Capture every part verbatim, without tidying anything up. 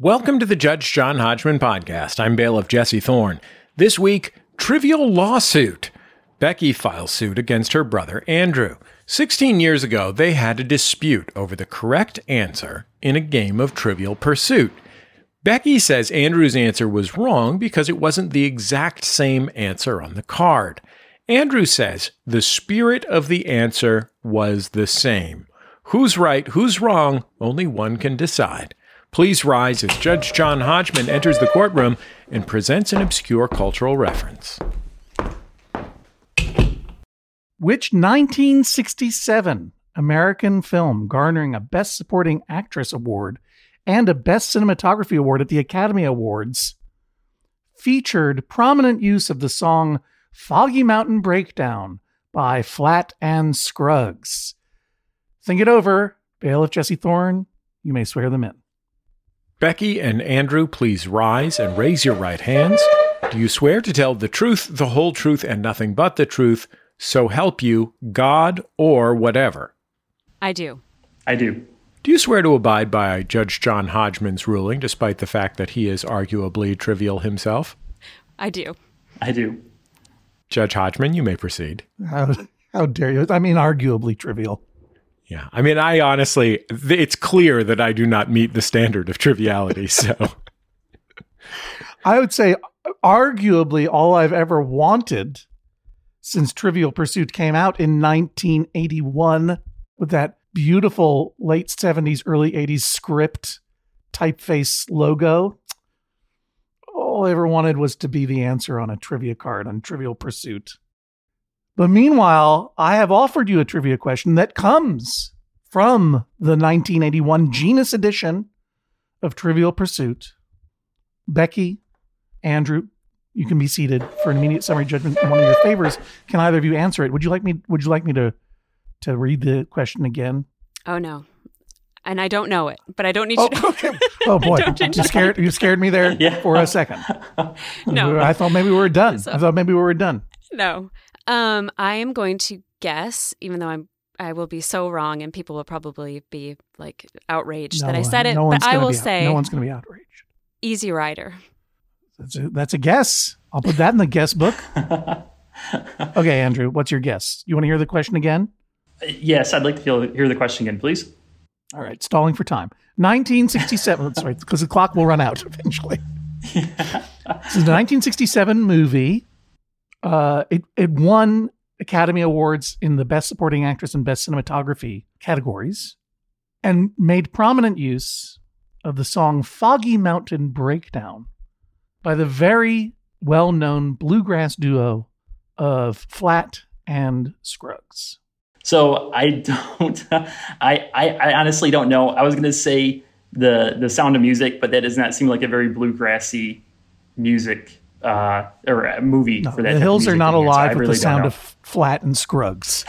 Welcome to the Judge John Hodgman podcast. I'm bailiff Jesse Thorne. This week, trivial lawsuit. Becky files suit against her brother Andrew. Sixteen years ago, they had a dispute over the correct answer in a game of Trivial Pursuit. Becky says Andrew's answer was wrong because it wasn't the exact same answer on the card. Andrew says the spirit of the answer was the same. Who's right, who's wrong, only one can decide. Please rise as Judge John Hodgman enters the courtroom and presents an obscure cultural reference. Which nineteen sixty-seven American film garnering a Best Supporting Actress award and a Best Cinematography award at the Academy Awards featured prominent use of the song Foggy Mountain Breakdown by Flatt and Scruggs? Think it over. Bailiff Jesse Thorne, you may swear them in. Becky and Andrew, please rise and raise your right hands. Do you swear to tell the truth, the whole truth, and nothing but the truth, so help you, God or whatever? I do. I do. Do you swear to abide by Judge John Hodgman's ruling, despite the fact that he is arguably trivial himself? I do. I do. Judge Hodgman, you may proceed. How, how dare you? I mean, arguably trivial. Yeah, I mean, I honestly, it's clear that I do not meet the standard of triviality, so. I would say, arguably, all I've ever wanted since Trivial Pursuit came out in nineteen eighty-one with that beautiful late seventies, early eighties script typeface logo. All I ever wanted was to be the answer on a trivia card on Trivial Pursuit. But meanwhile, I have offered you a trivia question that comes from the nineteen eighty-one Genus edition of Trivial Pursuit. Becky, Andrew, you can be seated for an immediate summary judgment in one of your favors. Can either of you answer it? Would you like me? Would you like me to to read the question again? Oh no, and I don't know it, but I don't need oh, you to. Okay. Oh boy, you scared you scared me there Yeah. for a second. No, I thought maybe we were done. So- I thought maybe we were done. No. Um, I am going to guess, even though I'm, I will be so wrong, and people will probably be like outraged No that I one- said it. no But one's I gonna will be, say, no one's going to be outraged. Easy Rider. That's a, that's a guess. I'll put that in the guess book. Okay, Andrew, what's your guess? You want to hear the question again? Yes, I'd like to feel, hear the question again, please. All right, stalling for time. nineteen sixty-seven. That's right, because the clock will run out eventually. This is a nineteen sixty-seven movie. Uh, it it won Academy Awards in the Best Supporting Actress and Best Cinematography categories, and made prominent use of the song "Foggy Mountain Breakdown" by the very well-known bluegrass duo of Flatt and Scruggs. So I don't, I, I, I honestly don't know. I was going to say the the Sound of Music, but that does not seem like a very bluegrassy music uh, or a movie No, for that. the type of hills are music not to hear, so alive I with really the don't sound know. of Flatt and Scruggs.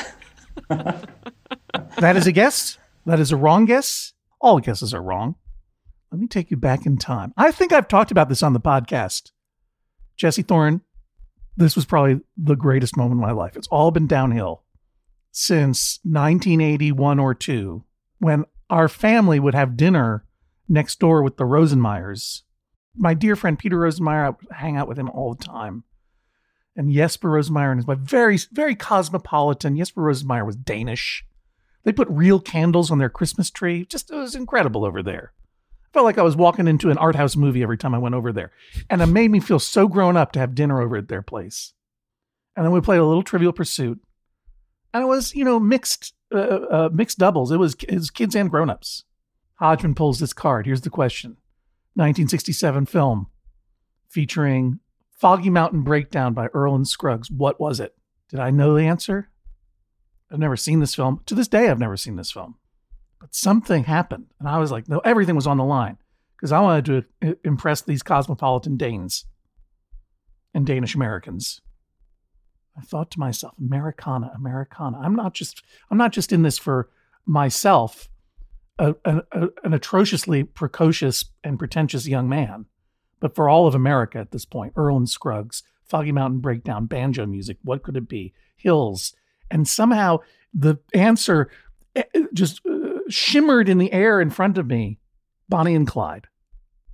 That is a guess. That is a wrong guess. All guesses are wrong. Let me take you back in time. I think I've talked about this on the podcast. Jesse Thorne, this was probably the greatest moment of my life. It's all been downhill since nineteen eighty-one or two, when our family would have dinner next door with the Rosenmeyers. My dear friend Peter Rosenmeyer, I would hang out with him all the time. And Jesper Rosenmeyer and his wife, very, very cosmopolitan. Jesper Rosenmeyer was Danish. They put real candles on their Christmas tree. Just, it was incredible over there. I felt like I was walking into an art house movie every time I went over there. And it made me feel so grown up to have dinner over at their place. And then we played a little Trivial Pursuit. And it was, you know, mixed uh, uh, mixed doubles. It was, it was kids and grown-ups. Hodgman pulls this card. Here's the question. nineteen sixty-seven film featuring Foggy Mountain Breakdown by Earl and Scruggs. What was it? Did I know the answer? I've never seen this film. To this day, I've never seen this film. But something happened. And I was like, no, everything was on the line. Because I wanted to impress these cosmopolitan Danes and Danish Americans. I thought to myself, Americana, Americana. I'm not just, I'm not just in this for myself, a, a, a, an atrociously precocious and pretentious young man, but for all of America at this point. Earl and Scruggs, Foggy Mountain Breakdown, banjo music. What could it be? Hills. And somehow the answer just uh, shimmered in the air in front of me. Bonnie and Clyde.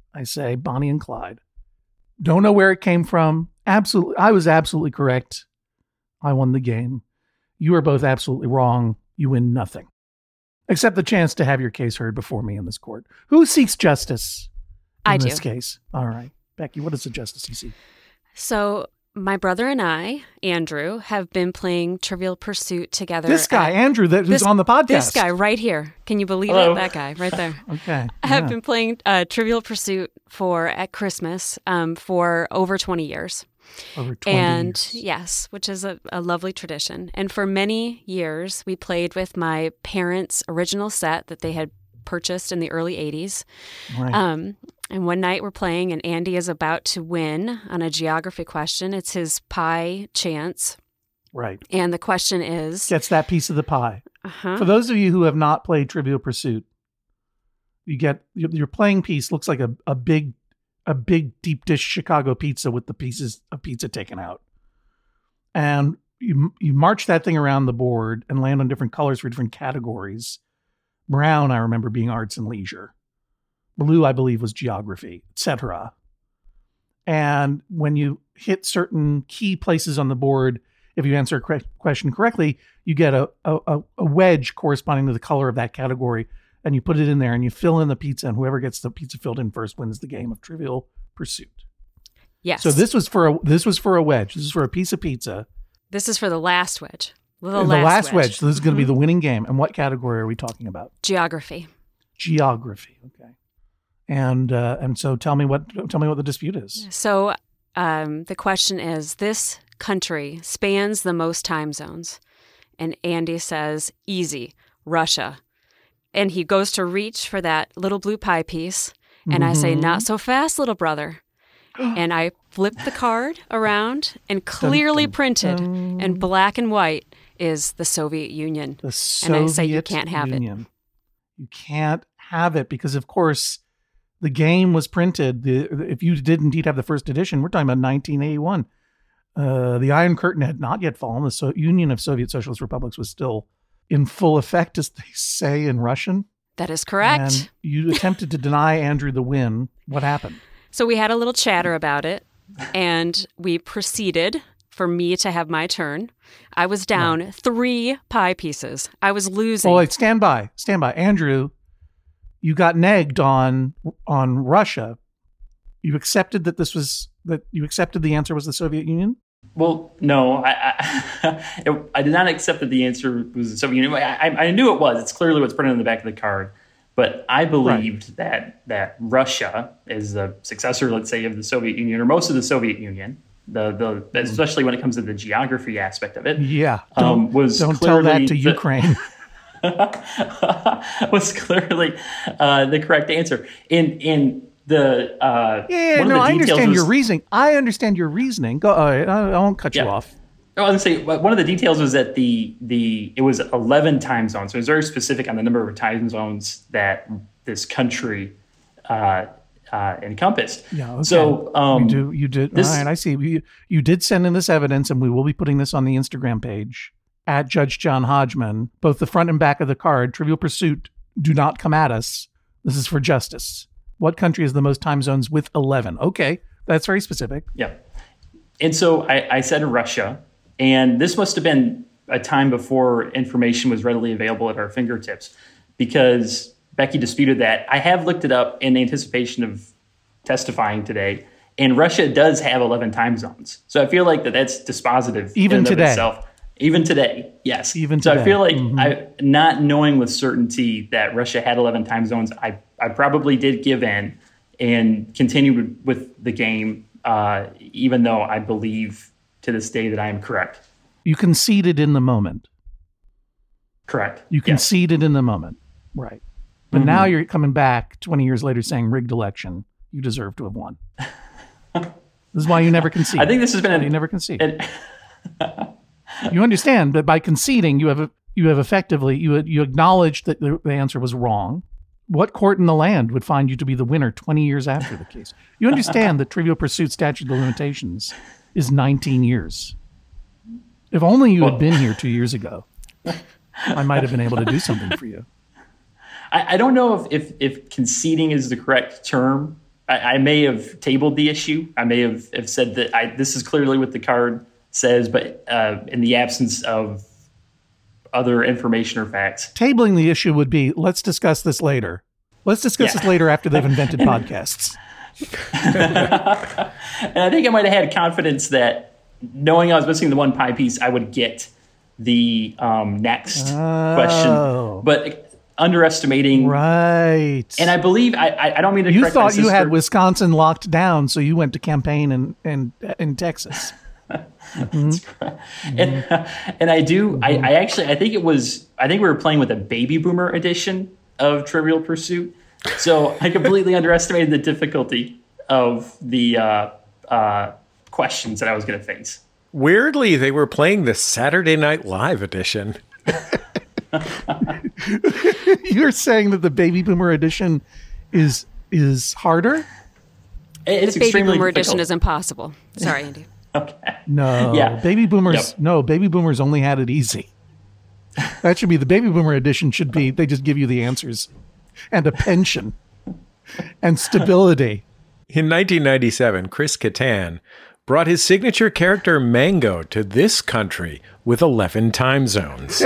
I say Bonnie and Clyde. Don't know where it came from. Absolutely. I was absolutely correct. I won the game. You are both absolutely wrong. You win nothing. Except the chance to have your case heard before me in this court. Who seeks justice in I do. this case? All right. Becky, what is the justice you seek? So my brother and I, Andrew, have been playing Trivial Pursuit together. This guy, at- Andrew, that, who's this- on the podcast. This guy right here. Can you believe Hello. it? That guy right there. Okay. I have yeah. been playing uh, Trivial Pursuit for at Christmas um, for over twenty years. Over twenty And years. yes, which is a, a lovely tradition. And for many years, we played with my parents' original set that they had purchased in the early eighties. Right. Um, and one night we're playing, and Andy is about to win on a geography question. It's his pie chance. right. And the question is, Gets that piece of the pie. uh-huh, For those of you who have not played Trivial Pursuit, you get your, your playing piece looks like a, a big a big deep dish Chicago pizza with the pieces of pizza taken out. And you you march that thing around the board and land on different colors for different categories. Brown, I remember, being arts and leisure. Blue, I believe, was geography, et cetera. And when you hit certain key places on the board, if you answer a correct question correctly, you get a, a, a wedge corresponding to the color of that category, and you put it in there and you fill in the pizza, and whoever gets the pizza filled in first wins the game of Trivial Pursuit. yes. So this was for a this was for a wedge. This is for a piece of pizza. This is for the last wedge. The, The last, last wedge. wedge. So this is going to be Mhm. the winning game. And what category are we talking about? Geography. Geography. Okay. And uh, and so tell me what tell me what the dispute is. So um, the question is, this country spans the most time zones. And Andy says, easy, Russia. And he goes to reach for that little blue pie piece. And I say, Mhm. not so fast, little brother. And I flip the card around, and clearly dun, printed dun. in black and white is the Soviet Union. The Soviet And I say you can't have it. Union. You can't have it because, of course, the game was printed. The, if you did indeed have the first edition, we're talking about nineteen eighty-one. Uh, the Iron Curtain had not yet fallen. The so- Union of Soviet Socialist Republics was still in full effect, as they say in Russian. That is correct. And you attempted to deny Andrew the win. What happened? So we had a little chatter about it, and we proceeded for me to have my turn. I was down three pie pieces. I was losing. Oh, wait, stand by, stand by, Andrew. You got negged on on Russia. You accepted that this was that you accepted the answer was the Soviet Union. Well, no, I I, it, I did not accept that the answer was the Soviet Union. I, I, I knew it was. It's clearly what's printed on the back of the card. But I believed right. that that Russia is the successor, let's say, of the Soviet Union, or most of the Soviet Union. The the especially when it comes to the geography aspect of it. Yeah, um, don't, was don't tell that to the, Ukraine. was clearly uh, the correct answer. In in the uh, yeah, one no, of the I details understand was, your reasoning. I understand your reasoning. Go, all right, I, I won't cut Yeah. you off. I was going to say one of the details was that the the it was eleven time zones. So it was very specific on the number of time zones that this country uh, uh, encompassed. Yeah. Okay. So um, you do you did this- all right. I see. You, you did send in this evidence, and we will be putting this on the Instagram page at Judge John Hodgman. Both the front and back of the card. Trivial Pursuit. Do not come at us. This is for justice. What country has the most time zones with eleven? Okay, that's very specific. Yeah. And so I, I said Russia, and this must have been a time before information was readily available at our fingertips, because Becky disputed that. I have looked it up in anticipation of testifying today, and Russia does have eleven time zones. So I feel like that that's dispositive Even in and of today. itself. Even today, yes. Even so today. I feel like Mhm. I, not knowing with certainty that Russia had eleven time zones, I, I probably did give in and continued with the game, uh, even though I believe to this day that I am correct. You conceded in the moment. Correct. You Yes. conceded in the moment. Right. But Mhm. now you're coming back twenty years later saying rigged election. You deserve to have won. This is why you never concede. I think this has been Why an, you never concede. an You understand that by conceding, you have a, you have effectively you you acknowledge that the, the answer was wrong. What court in the land would find you to be the winner twenty years after the case? You understand that Trivial Pursuit statute of limitations is nineteen years. If only you had Well- been here two years ago, I might have been able to do something for you. I, I don't know if, if, if conceding is the correct term. I, I may have tabled the issue. I may have, have said that I, this is clearly what the card says, but uh, in the absence of other information or facts. Tabling the issue would be, let's discuss this later. Let's discuss yeah. this later after they've invented podcasts. And I think I might have had confidence that knowing I was missing the one pie piece, I would get the um, next oh. question. But underestimating. Right. And I believe, I I don't mean to You correct thought my sister. You had Wisconsin locked down, so you went to campaign in, in, in Texas. Mm-hmm. and, uh, and I do, mm-hmm. I, I actually, I think it was, I think we were playing with a baby boomer edition of Trivial Pursuit. So I completely underestimated the difficulty of the uh, uh, questions that I was going to face. Weirdly, they were playing the Saturday Night Live edition. You're saying that the baby boomer edition is is harder? It's the baby boomer difficult. edition is impossible. Sorry, Andy. Okay. No, yeah. baby boomers. Yep. No, baby boomers only had it easy. That should be the baby boomer edition. Should be they just give you the answers and a pension and stability. In nineteen ninety-seven, Chris Kattan brought his signature character Mango to this country with eleven time zones.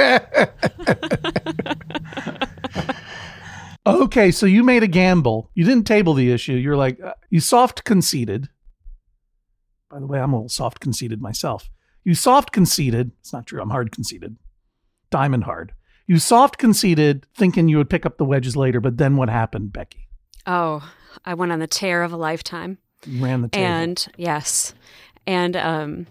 Okay, so you made a gamble. You didn't table the issue. You're like, uh, you soft conceded. By the way, I'm a little soft conceded myself. You soft conceded. It's not true. I'm hard conceded. Diamond hard. You soft conceded thinking you would pick up the wedges later, but then what happened, Becky? Oh, I went on the tear of a lifetime. You ran the table. And yes. And um,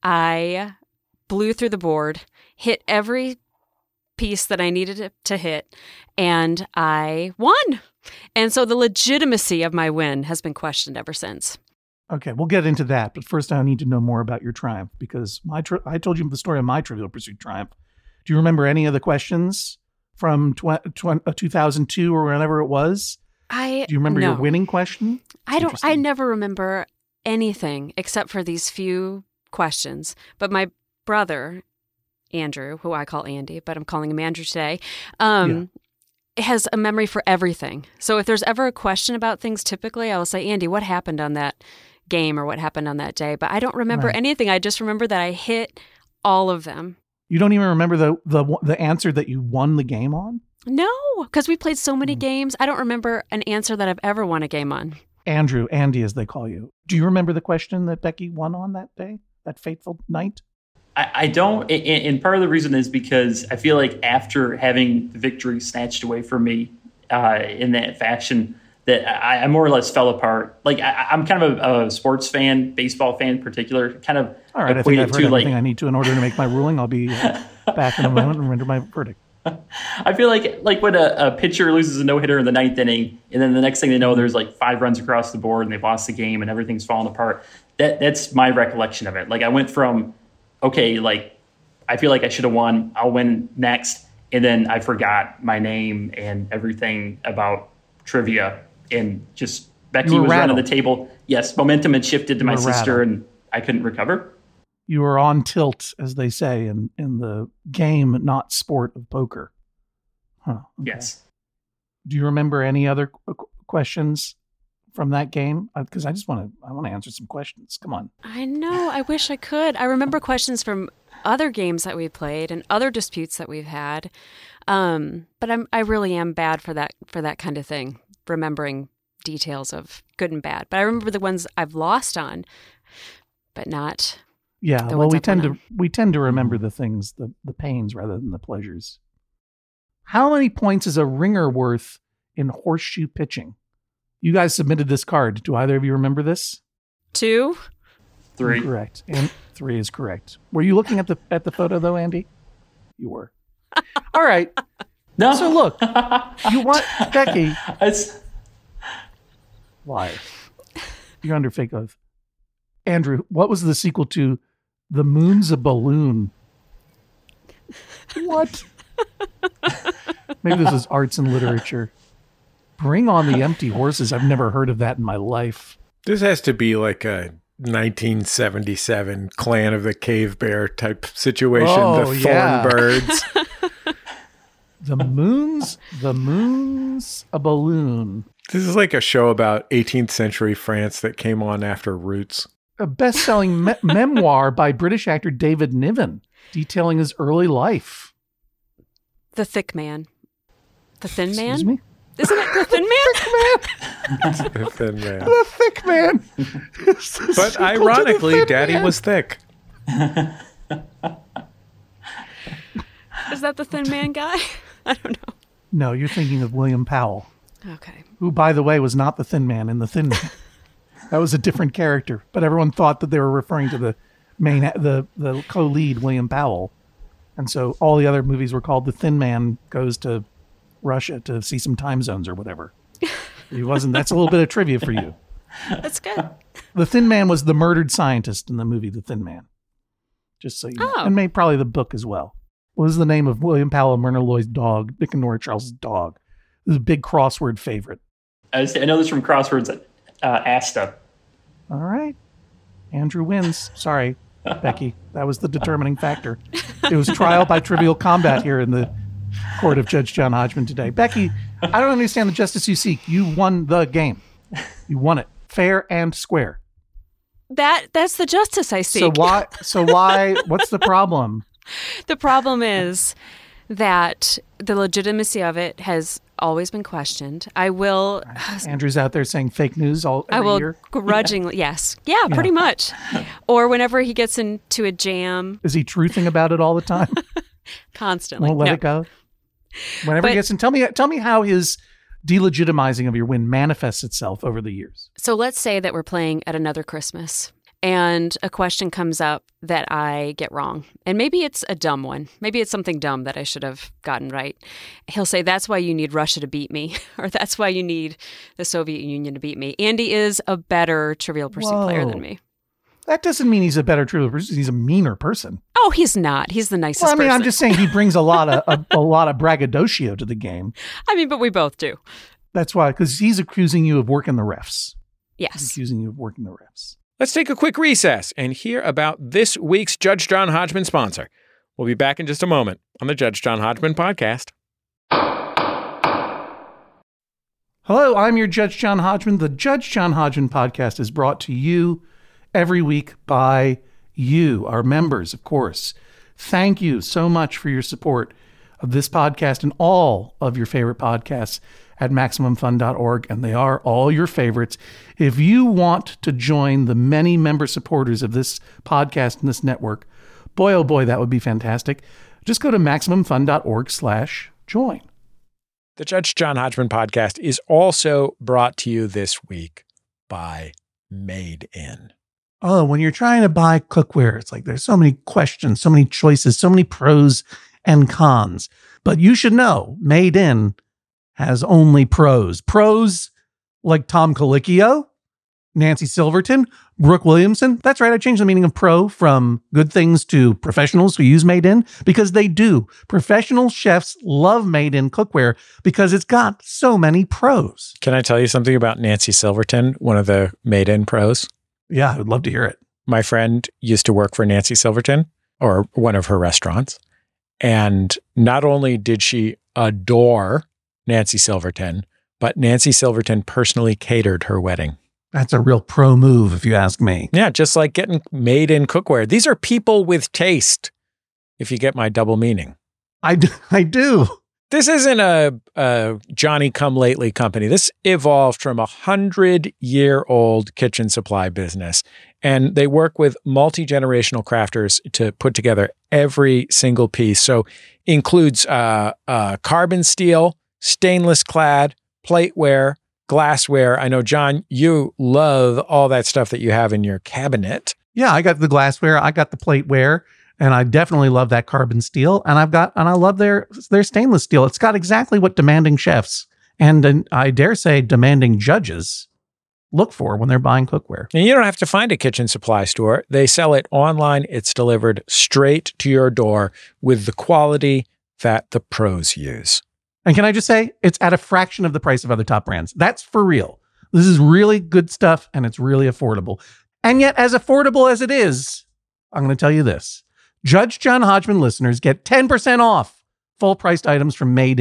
I blew through the board, hit every piece that I needed to hit, and I won. And so the legitimacy of my win has been questioned ever since. Okay, we'll get into that. But first, I need to know more about your triumph because my tri- I told you the story of my Trivial Pursuit triumph. Do you remember any of the questions from tw- tw- uh, two thousand two or whenever it was? I Do you remember no. your winning question? I don't. I never remember anything except for these few questions. But my brother, Andrew, who I call Andy, but I'm calling him Andrew today, um, yeah. has a memory for everything. So if there's ever a question about things, typically I will say, Andy, what happened on that game or what happened on that day? But I don't remember right. anything. I just remember that I hit all of them. You don't even remember the the the answer that you won the game on? No, because we played so many mm. games. I don't remember an answer that I've ever won a game on. Andrew, Andy, as they call you. Do you remember the question that Becky won on that day, that fateful night? I, I don't, and, and part of the reason is because I feel like after having the victory snatched away from me uh, in that fashion, that I, I more or less fell apart. Like I, I'm kind of a, a sports fan, baseball fan in particular. Kind of. All right, I think I've heard everything like, I need to in order to make my ruling. I'll be uh, back in a moment and render my verdict. I feel like like when a, a pitcher loses a no-hitter in the ninth inning, and then the next thing they know, there's like five runs across the board, and they've lost the game, and everything's falling apart. That that's my recollection of it. Like I went from, okay, like I feel like I should have won. I'll win next, and then I forgot my name and everything about trivia, and just Becky was rattled. running the table. Yes, momentum had shifted to you my sister, rattled. and I couldn't recover. You were on tilt, as they say in, in the game, not sport of poker. Huh. Okay. Yes. Do you remember any other qu- questions from that game? Because I just want to I want to answer some questions. Come on. I know. I wish I could. I remember questions from other games that we played and other disputes that we've had. Um, but I'm I really am bad for that for that kind of thing, remembering details of good and bad. But I remember the ones I've lost on, but not. Yeah, well, we tend to we tend to remember the things, the, the pains rather than the pleasures. How many points is a ringer worth in horseshoe pitching? You guys submitted this card. Do either of you remember this? Two. Three. Correct. And three is correct. Were you looking at the at the photo though, Andy? You were. All right. No. So look, you want Becky. It's... Why? You're under fake oath. Andrew, what was the sequel to The Moon's a Balloon? What? Maybe this is arts and literature. Bring on the empty horses. I've never heard of that in my life. This has to be like a nineteen seventy-seven Clan of the Cave Bear type situation. Oh, the yeah. Thornbirds. The moon's, the moon's a balloon. This is like a show about eighteenth century France that came on after Roots. A best-selling me- memoir by British actor David Niven, detailing his early life. The Thick Man. The Thin Man? Excuse me? Isn't it The Thin Man? The Thin Man. The Thick Man. But ironically, Daddy man. was thick. Is that the Thin Man guy? I don't know. No, you're thinking of William Powell. Okay. Who, by the way, was not the Thin Man in The Thin Man. That was a different character, but everyone thought that they were referring to the main, the the co-lead, William Powell. And so all the other movies were called The Thin Man Goes to Russia to see some time zones or whatever. He wasn't. That's a little bit of trivia for you. That's good. The Thin Man was the murdered scientist in the movie The Thin Man. Just so you know. Oh. And maybe probably the book as well. What was the name of William Powell and Myrna Loy's dog, Dick and Nora Charles' dog? This is a big crossword favorite. I, was, I know this from Crosswords, uh, Asta. All right. Andrew wins. Sorry, Becky. That was the determining factor. It was trial by trivial combat here in the court of Judge John Hodgman today. Becky, I don't understand the justice you seek. You won the game. You won it. Fair and square. That that's the justice I seek. So why so why what's the problem? The problem is that the legitimacy of it has always been questioned. I will Andrew's out there saying fake news all every I will year. grudgingly yes. Yeah, yeah, pretty much. Or whenever he gets into a jam. Is he truthing about it all the time? Constantly. Won't let no. it go. Whenever But- he gets in, tell me tell me how his delegitimizing of your win manifests itself over the years. So let's say that we're playing at another Christmas and a question comes up that I get wrong. And maybe it's a dumb one. Maybe it's something dumb that I should have gotten right. He'll say, that's why you need Russia to beat me, or that's why you need the Soviet Union to beat me. Andy is a better Trivial Pursuit Whoa. player than me. That doesn't mean he's a better true person. He's a meaner person. Oh, he's not. He's the nicest Well, I mean, person. I'm just saying he brings a lot of a, a lot of braggadocio to the game. I mean, but we both do. That's why, because he's accusing you of working the refs. He's Yes. accusing you of working the refs. Let's take a quick recess and hear about this week's Judge John Hodgman sponsor. We'll be back in just a moment on the Judge John Hodgman podcast. Hello, I'm your Judge John Hodgman. The Judge John Hodgman podcast is brought to you every week by you, our members, of course. Thank you so much for your support of this podcast and all of your favorite podcasts at Maximum Fun dot org, and they are all your favorites. If you want to join the many member supporters of this podcast and this network, boy, oh boy, that would be fantastic. Just go to Maximum Fun dot org slash join. The Judge John Hodgman podcast is also brought to you this week by Made In. Oh, when you're trying to buy cookware, it's like there's so many questions, so many choices, so many pros and cons. But you should know, Made In has only pros. Pros like Tom Colicchio, Nancy Silverton, Brooke Williamson. That's right, I changed the meaning of pro from good things to professionals who use Made In, because they do. Professional chefs love Made In cookware because it's got so many pros. Can I tell you something about Nancy Silverton, one of the Made In pros? Yeah, I would love to hear it. My friend used to work for Nancy Silverton, or one of her restaurants. And not only did she adore Nancy Silverton, but Nancy Silverton personally catered her wedding. That's a real pro move, if you ask me. Yeah, just like getting Made In cookware. These are people with taste, if you get my double meaning. I do. I do. This isn't a, a Johnny-come-lately company. This evolved from a hundred-year-old kitchen supply business, and they work with multi-generational crafters to put together every single piece. So includes uh, uh, carbon steel, stainless clad, plateware, glassware. I know, John, you love all that stuff that you have in your cabinet. Yeah, I got the glassware, I got the plateware, and I definitely love that carbon steel. And I've got, and I love their their stainless steel. It's got exactly what demanding chefs and, and I dare say demanding judges look for when they're buying cookware. And you don't have to find a kitchen supply store. They sell it online. It's delivered straight to your door with the quality that the pros use. And can I just say, it's at a fraction of the price of other top brands. That's for real. This is really good stuff, and it's really affordable. And yet, as affordable as it is, I'm going to tell you this. Judge John Hodgman listeners get ten percent off full-priced items from Made In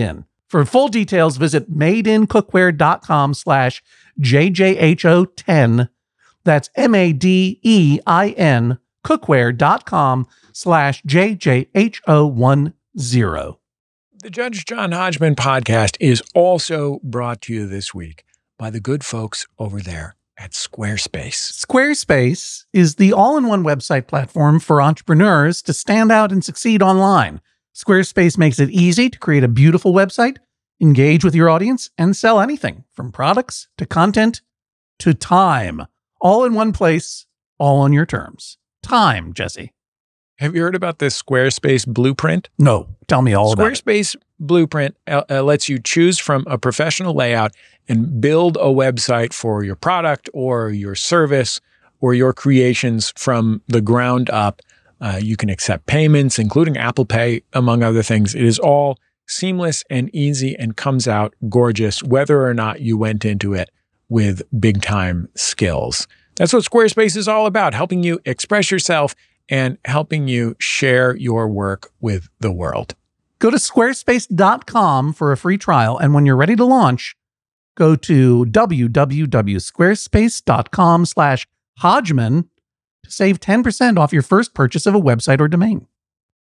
For full details, visit madeincookware.com slash JJHO10. That's M-A-D-E-I-N cookware.com slash JJHO10. The Judge John Hodgman podcast is also brought to you this week by the good folks over there at Squarespace. Squarespace is the all-in-one website platform for entrepreneurs to stand out and succeed online. Squarespace makes it easy to create a beautiful website, engage with your audience, and sell anything from products to content to time. All in one place, all on your terms. Time, Jesse. Have you heard about this Squarespace blueprint? No, tell me all about it. Squarespace blueprint uh, uh, lets you choose from a professional layout and build a website for your product or your service or your creations from the ground up. Uh, you can accept payments, including Apple Pay, among other things. It is all seamless and easy and comes out gorgeous, whether or not you went into it with big time skills. That's what Squarespace is all about, helping you express yourself and helping you share your work with the world. Go to squarespace dot com for a free trial, and when you're ready to launch, go to www.squarespace.com slash Hodgman to save ten percent off your first purchase of a website or domain.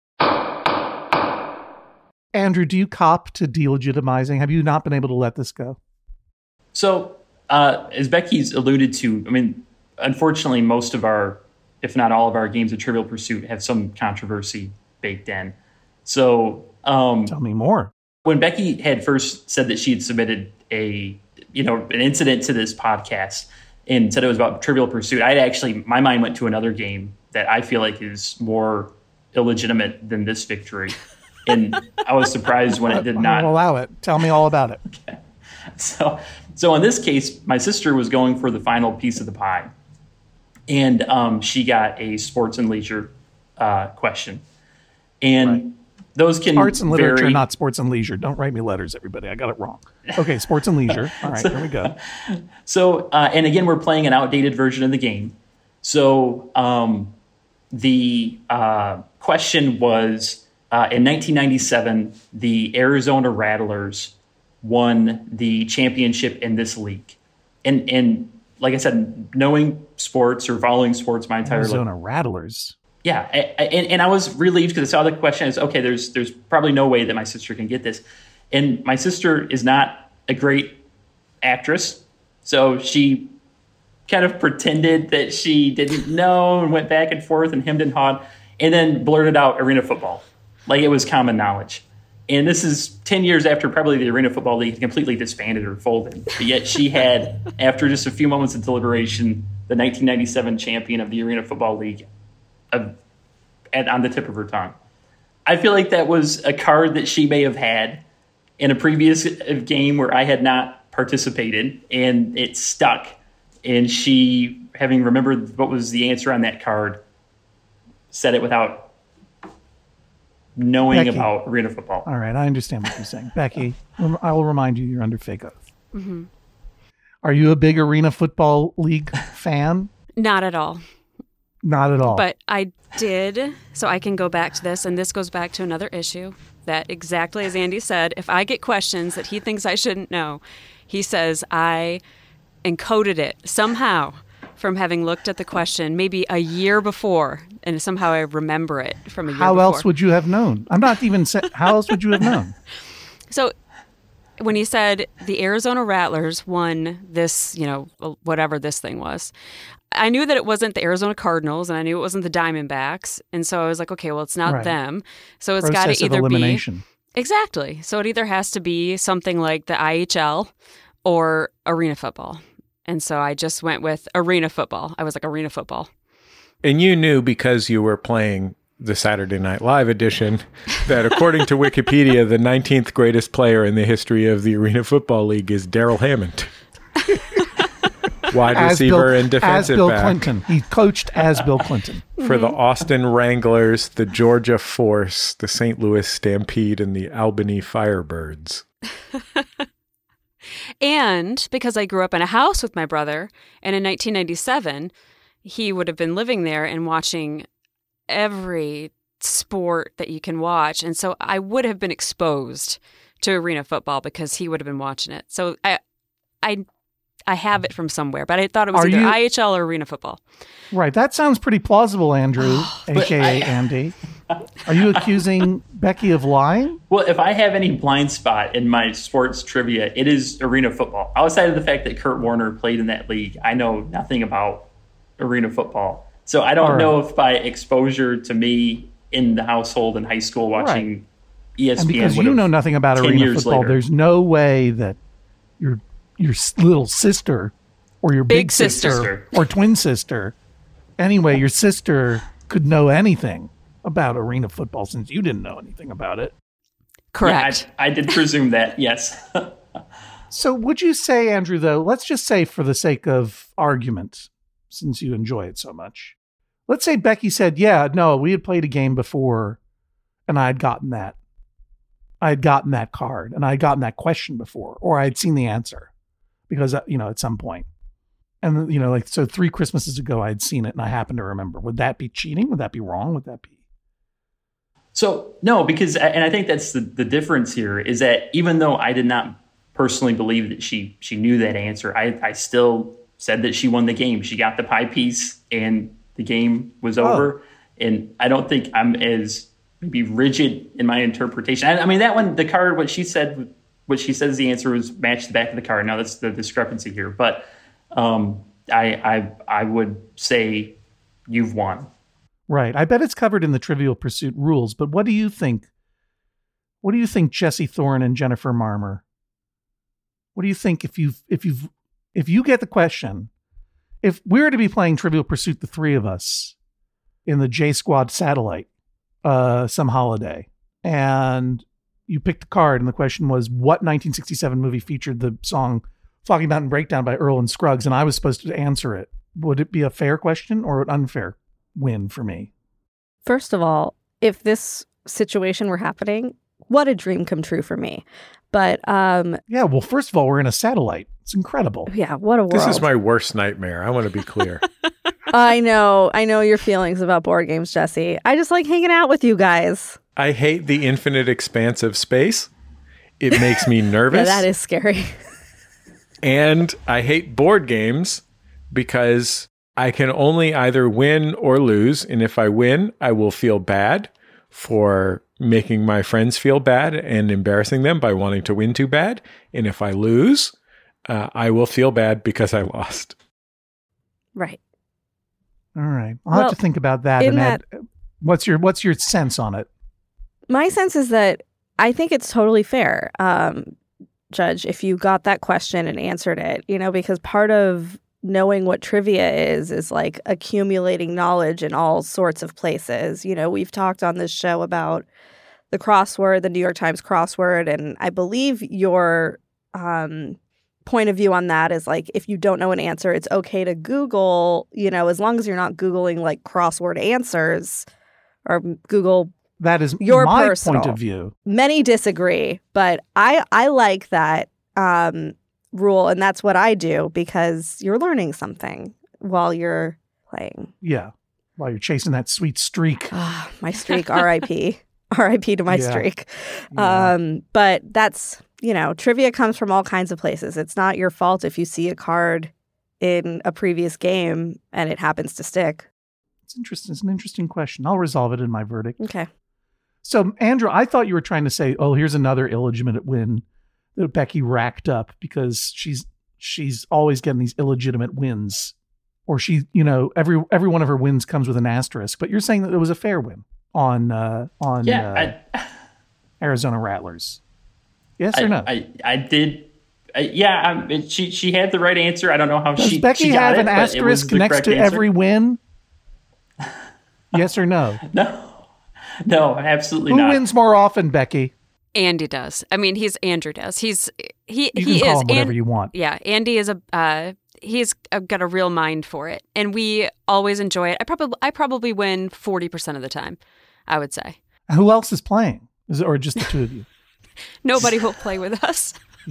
Andrew, do you cop to delegitimizing? Have you not been able to let this go? So, uh, as Becky's alluded to, I mean, unfortunately, most of our, if not all of our games of Trivial Pursuit have some controversy baked in. So, um, tell me more. When Becky had first said that she had submitted a, you know, an incident to this podcast and said it was about Trivial Pursuit, I'd actually, my mind went to another game that I feel like is more illegitimate than this victory. And I was surprised when it did not. I'll allow it. Tell me all about it. Okay. So, so in this case, my sister was going for the final piece of the pie. And um, she got a sports and leisure uh, question. And right. those can Arts and literature, vary. not sports and leisure. Don't write me letters, everybody. I got it wrong. Okay, sports and leisure. All right, so, here we go. So, uh, and again, we're playing an outdated version of the game. So um, the uh, question was, uh, in nineteen ninety-seven, the Arizona Rattlers won the championship in this league. And, and like I said, knowing sports or following sports my entire life. Arizona Rattlers. Yeah, I, I, and, and I was relieved because I saw the question as, okay, there's there's probably no way that my sister can get this. And my sister is not a great actress, so she kind of pretended that she didn't know and went back and forth and hemmed and hawed, and then blurted out arena football, like it was common knowledge. And this is ten years after probably the Arena Football League completely disbanded or folded. But yet she had, after just a few moments of deliberation, the nineteen ninety-seven champion of the Arena Football League uh, at, on the tip of her tongue. I feel like that was a card that she may have had in a previous game where I had not participated, and it stuck. And she, having remembered what was the answer on that card, said it without knowing Becky. about arena football. All right, I understand what you're saying. Becky, I will remind you, you're under fake oath. Mm-hmm. Are you a big Arena Football League fan? Not at all. Not at all. But I did, so I can go back to this, and this goes back to another issue that exactly as Andy said, if I get questions that he thinks I shouldn't know, he says I encoded it somehow from having looked at the question maybe a year before, and somehow I remember it from a year how before. How else would you have known? I'm not even saying, how else would you have known? So when he said the Arizona Rattlers won this, you know, whatever this thing was, I knew that it wasn't the Arizona Cardinals, and I knew it wasn't the Diamondbacks. And so I was like, okay, well, it's not right. them. So it's got to either elimination. be... Exactly. So it either has to be something like the I H L or arena football. And so I just went with arena football. I was like, arena football. And you knew because you were playing the Saturday Night Live edition that according to Wikipedia, the nineteenth greatest player in the history of the Arena Football League is Darrell Hammond. Wide as receiver Bill, and defensive as Bill back. Clinton. He coached as Bill Clinton. For mm-hmm. the Austin Wranglers, the Georgia Force, the Saint Louis Stampede, and the Albany Firebirds. And because I grew up in a house with my brother, and in nineteen ninety-seven, he would have been living there and watching every sport that you can watch. And so I would have been exposed to Arena Football because he would have been watching it. So I, I, I have it from somewhere, but I thought it was Are either you- I H L or Arena Football. Right. That sounds pretty plausible, Andrew, a k a. I- Andy. Are you accusing Becky of lying? Well, if I have any blind spot in my sports trivia, it is Arena Football. Outside of the fact that Kurt Warner played in that league, I know nothing about Arena Football. So I don't All right. know if by exposure to me in the household in high school watching Right. E S P N And because would you have- know nothing about ten Arena years Football, later. there's no way that your your s- little sister or your big, Big sister. Sister. or twin sister, anyway, your sister could know anything about Arena Football since you didn't know anything about it. Correct. Yeah, I, I did presume that, yes. So would you say, Andrew, though, let's just say for the sake of argument, since you enjoy it so much, let's say Becky said, yeah, no, we had played a game before and I had gotten that. I had gotten that card and I had gotten that question before, or I had seen the answer because, uh, you know, at some point. And, you know, like, so three Christmases ago, I had seen it and I happened to remember. Would that be cheating? Would that be wrong? Would that be? So no, because and I think that's the, the difference here is that even though I did not personally believe that she she knew that answer, I, I still said that she won the game. She got the pie piece and the game was over. And I don't think I'm as maybe rigid in my interpretation. I, I mean, that one, the card, what she said, what she says the answer was matched the back of the card. Now that's the discrepancy here. But um, I, I I would say you've won. Right. I bet it's covered in the Trivial Pursuit rules, but what do you think? What do you think, Jesse Thorne and Jennifer Marmer? What do you think if you if you've if you get the question, if we were to be playing Trivial Pursuit, the three of us in the J Squad satellite, uh, some holiday, and you picked the card, and the question was, what nineteen sixty-seven movie featured the song Foggy Mountain Breakdown by Earl and Scruggs, and I was supposed to answer it. Would it be a fair question or an unfair win for me? First of all, if this situation were happening, what a dream come true for me. But um, Yeah, well, first of all, we're in a satellite. It's incredible. yeah, what a world. This is my worst nightmare. I want to be clear. I know. I know your feelings about board games, Jesse. I just like hanging out with you guys. I hate the infinite expanse of space. It makes me nervous. Yeah, that is scary. And I hate board games because I can only either win or lose. And if I win, I will feel bad for making my friends feel bad and embarrassing them by wanting to win too bad. And if I lose, uh, I will feel bad because I lost. Right. All right. I'll Well, have to think about that. in And add, what's your what's your sense on it? My sense is that I think it's totally fair, um, Judge, if you got that question and answered it, you know, because part of knowing what trivia is, is like accumulating knowledge in all sorts of places. You know, we've talked on this show about the crossword, the New York Times crossword, and I believe your um, point of view on that is like, if you don't know an answer, it's okay to Google, you know, as long as you're not Googling like crossword answers or Google. That is Your my personal. point of view. Many disagree, but I I like that um, rule, and that's what I do because you're learning something while you're playing. Yeah. While you're chasing that sweet streak. Ah, my streak, R I P R I P to my Yeah. streak. Yeah. Um, but that's, you know, trivia comes from all kinds of places. It's not your fault if you see a card in a previous game and it happens to stick. It's interesting. It's an interesting question. I'll resolve it in my verdict. Okay. So, Andrew, I thought you were trying to say, oh, here's another illegitimate win that Becky racked up because she's she's always getting these illegitimate wins. Or she, you know, every every one of her wins comes with an asterisk. But you're saying that it was a fair win on uh, on Yeah, uh, I, Arizona Rattlers. Yes I, or no? I, I did. I, yeah, um, it, she she had the right answer. I don't know how Does she Becky she got have it, an but it was asterisk the next correct to answer. every win? Yes or no? No, no, absolutely Who not. wins more often, Becky? Andy does. I mean, he's Andrew does. He's he You he can call is him whatever An- you want. Yeah, Andy is a uh, he's got a real mind for it, and we always enjoy it. I probably I probably win forty percent of the time, I would say. Who else is playing? Is it, or just the two of you? Nobody will play with us.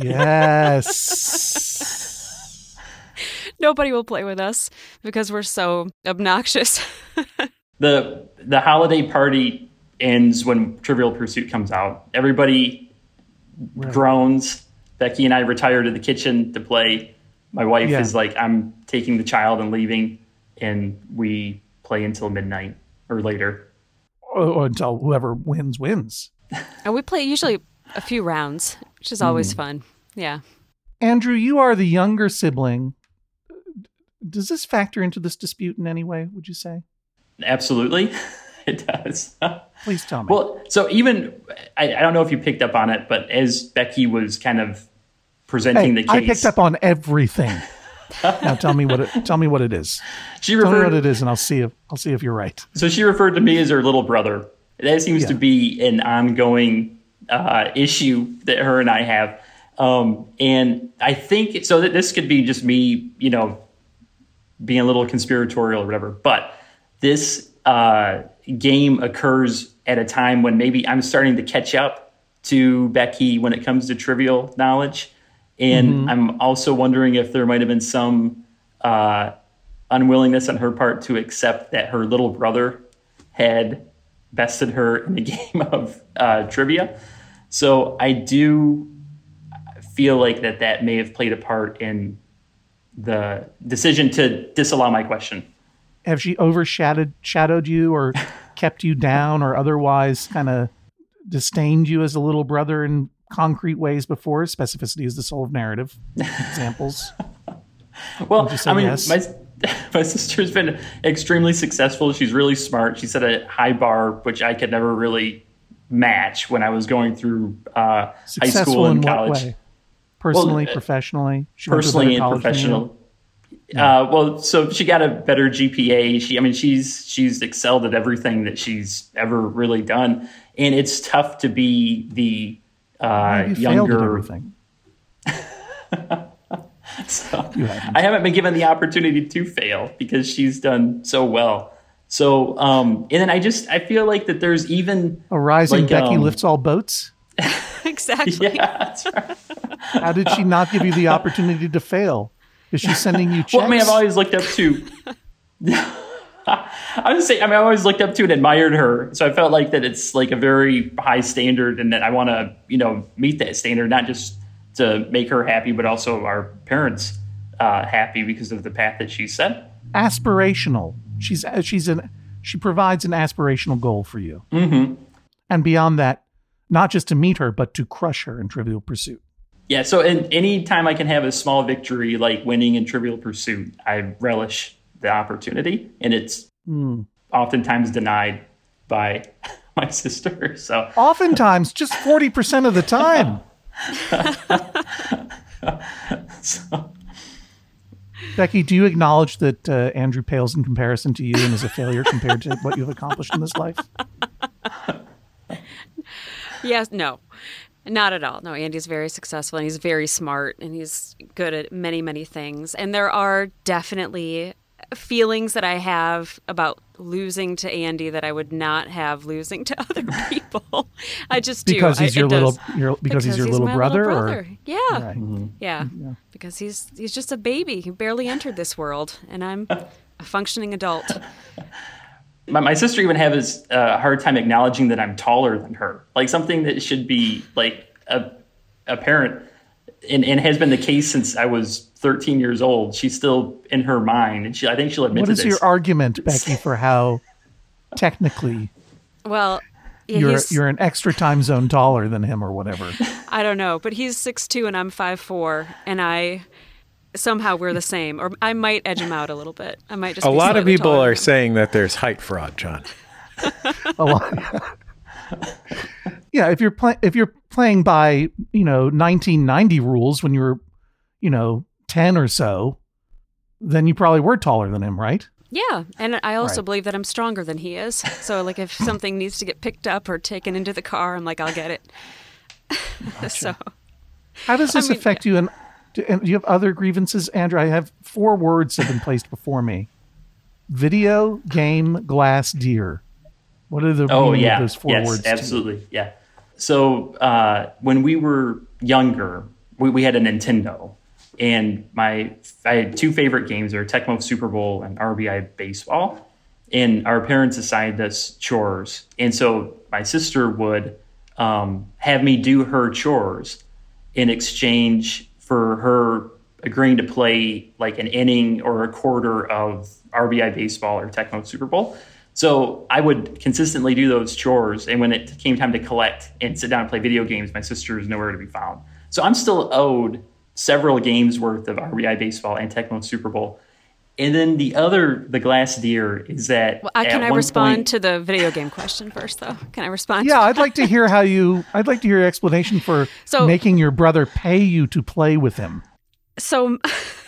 Yes. Nobody will play with us because we're so obnoxious. the The holiday party ends when Trivial Pursuit comes out. Everybody Right. groans. Becky and I retire to the kitchen to play. My wife Yeah. is like, I'm taking the child and leaving, and we play until midnight or later. Or, or until whoever wins, wins. And we play usually a few rounds, which is always fun. Yeah. Andrew, you are the younger sibling. Does this factor into this dispute in any way, would you say? Absolutely, it does. Please tell me. Well, so even, I, I don't know if you picked up on it, but as Becky was kind of presenting hey, the case. I picked up on everything. Now tell me what it, tell me what it is. She Tell me referred, what it is, and I'll see if I'll see if you're right. So she referred to me as her little brother. That seems Yeah. to be an ongoing uh, issue that her and I have. Um, and I think, so that this could be just me, you know, being a little conspiratorial or whatever. But this uh, game occurs at a time when maybe I'm starting to catch up to Becky when it comes to trivial knowledge. And Mm-hmm. I'm also wondering if there might have been some uh, unwillingness on her part to accept that her little brother had bested her in a game of uh, trivia. So I do feel like that that may have played a part in the decision to disallow my question. Have she overshadowed shadowed you, or kept you down, or otherwise kind of disdained you as a little brother in concrete ways before? Specificity is the soul of narrative. Examples. Well, Would you say I mean, yes? my my sister's been extremely successful. She's really smart. She set a high bar, which I could never really match when I was going through uh, high Successful school in and what college. way? Personally, Well, uh, professionally, she went to a Personally better and college than you? professional. Uh, well, so she got a better G P A. She, I mean, she's she's excelled at everything that she's ever really done, and it's tough to be the uh, You failed at younger. everything. So, You haven't. I haven't been given the opportunity to fail because she's done so well. So, um, and then I just I feel like that there's even A rising like, Becky um, lifts all boats. Exactly. yeah, that's right. How did she not give you the opportunity to fail? Is she sending you checks? Well, I mean, I've always looked up to. I would say, I mean, I always looked up to and admired her. So I felt like that it's like a very high standard, and that I want to, you know, meet that standard, not just to make her happy, but also our parents uh, happy because of the path that she set. Aspirational. She's she's an she provides an aspirational goal for you, Mm-hmm. and beyond that, not just to meet her, but to crush her in Trivial Pursuit. Yeah. So, in, any time I can have a small victory, like winning in Trivial Pursuit, I relish the opportunity, and it's Mm. oftentimes denied by my sister. So, Oftentimes, just forty percent of the time. so Becky, do you acknowledge that uh, Andrew pales in comparison to you and is a failure compared to what you've accomplished in this life? Yes, no, not at all. No, Andy's very successful and he's very smart and he's good at many, many things. And there are definitely feelings that I have about losing to Andy that I would not have losing to other people. I just do. Because he's I, your it little, does. your, because, he's your little my brother, brother. Yeah. or right. yeah, Yeah. because he's he's just a baby. He barely entered this world, and I'm a functioning adult. My, my sister even has a hard time acknowledging that I'm taller than her. Like something that should be like a, apparent and, and has been the case since I was thirteen years old. She's still in her mind. And she, I think she'll admit What to is this. your argument, Becky, for how technically Well, yeah, you're he's, you're an extra time zone taller than him or whatever? I don't know, but he's six two and I'm five four, and I somehow we're the same, or I might edge him out a little bit. I might just A be lot of slightly people taller than are him. saying that there's height fraud, John. A lot. Yeah, if you're playing if you're playing by, you know, nineteen ninety rules when you were, you know, ten or so, then you probably were taller than him, right? Yeah, and I also Right. believe that I'm stronger than he is. So, like, if something needs to get picked up or taken into the car, I'm like, I'll get it. So, How does this I mean, affect you? And do, and do you have other grievances, Andrew? I have four words have been placed before me: video, game, glass, deer. What are the Oh meaning yeah, of those four yes, words? to you? absolutely, yeah. So uh, when we were younger, we, we had a Nintendo, and my I had two favorite games: are Tecmo Super Bowl and R B I Baseball. And our parents assigned us chores, and so my sister would um, have me do her chores in exchange for her agreeing to play like an inning or a quarter of R B I baseball or Tecmo Super Bowl. So I would consistently do those chores. And when it came time to collect and sit down and play video games, my sister is nowhere to be found. So I'm still owed several games worth of R B I baseball and Tecmo Super Bowl. And then the other, the glass deer, is that. Well, I, can I respond point, to the video game question first, though? Can I respond? Yeah, I'd like to hear how you. I'd like to hear your explanation for so, making your brother pay you to play with him. So,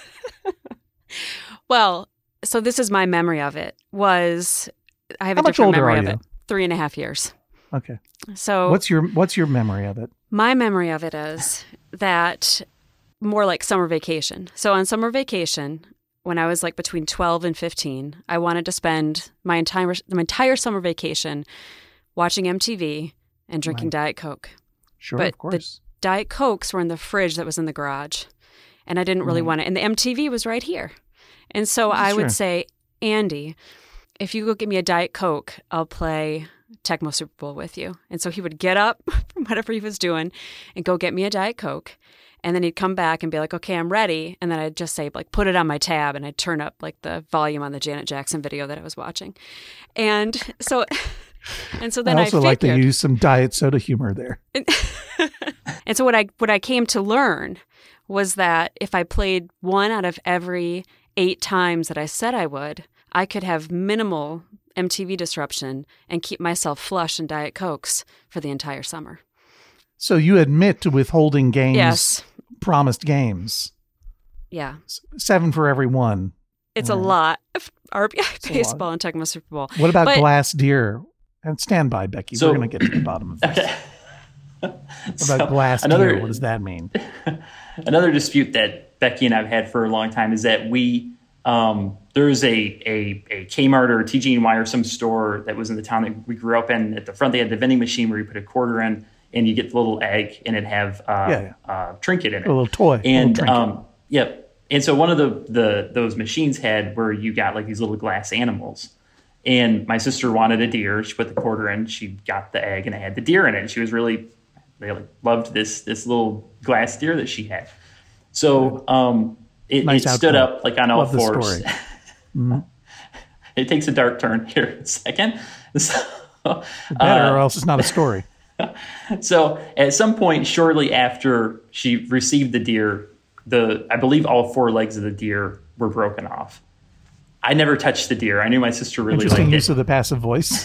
well, so this is my memory of it. Was I have how a different much older memory are of you? it? Three and a half years. Okay. So what's your what's your memory of it? My memory of it is that more like summer vacation. So on summer vacation, when I was like between twelve and fifteen, I wanted to spend my entire my entire summer vacation watching M T V and drinking right. Diet Coke. Sure, but of course. The Diet Cokes were in the fridge that was in the garage, and I didn't really right. want it. And the M T V was right here. And so That's I true. would say, Andy, if you go get me a Diet Coke, I'll play Tecmo Super Bowl with you. And so he would get up from whatever he was doing and go get me a Diet Coke. And then he'd come back and be like, okay, I'm ready. And then I'd just say, like, put it on my tab. And I'd turn up, like, the volume on the Janet Jackson video that I was watching. And so and so then I also I like to use some diet soda humor there. And, and so what I what I came to learn was that if I played one out of every eight times that I said I would, I could have minimal M T V disruption and keep myself flush in Diet Cokes for the entire summer. So you admit to withholding games, yes. promised games. Yeah. Seven for every one. It's right. a lot of R B I it's baseball and Tecmo Super Bowl. What about but, glass deer? And stand by, Becky. So, We're going to get to the bottom of this. Okay. What so about glass another, deer? What does that mean? Another dispute that Becky and I have had for a long time is that we, um, there's a, a, a Kmart or T G N Y or some store that was in the town that we grew up in. At the front, they had the vending machine where you put a quarter in and you get the little egg and it have uh, yeah, yeah. Uh, trinket in it. A little toy. And, little um, yep. And so one of the, the those machines had where you got like these little glass animals. And my sister wanted a deer. She put the quarter in. She got the egg and it had the deer in it. And she was really, really loved this this little glass deer that she had. So um, it, nice it stood up like on all Love fours. Mm-hmm. It takes a dark turn here in a second. So, better uh, or else it's not a story. So at some point shortly after she received the deer, the I believe all four legs of the deer were broken off. I never touched the deer. I knew my sister really liked it. Interesting use of the passive voice.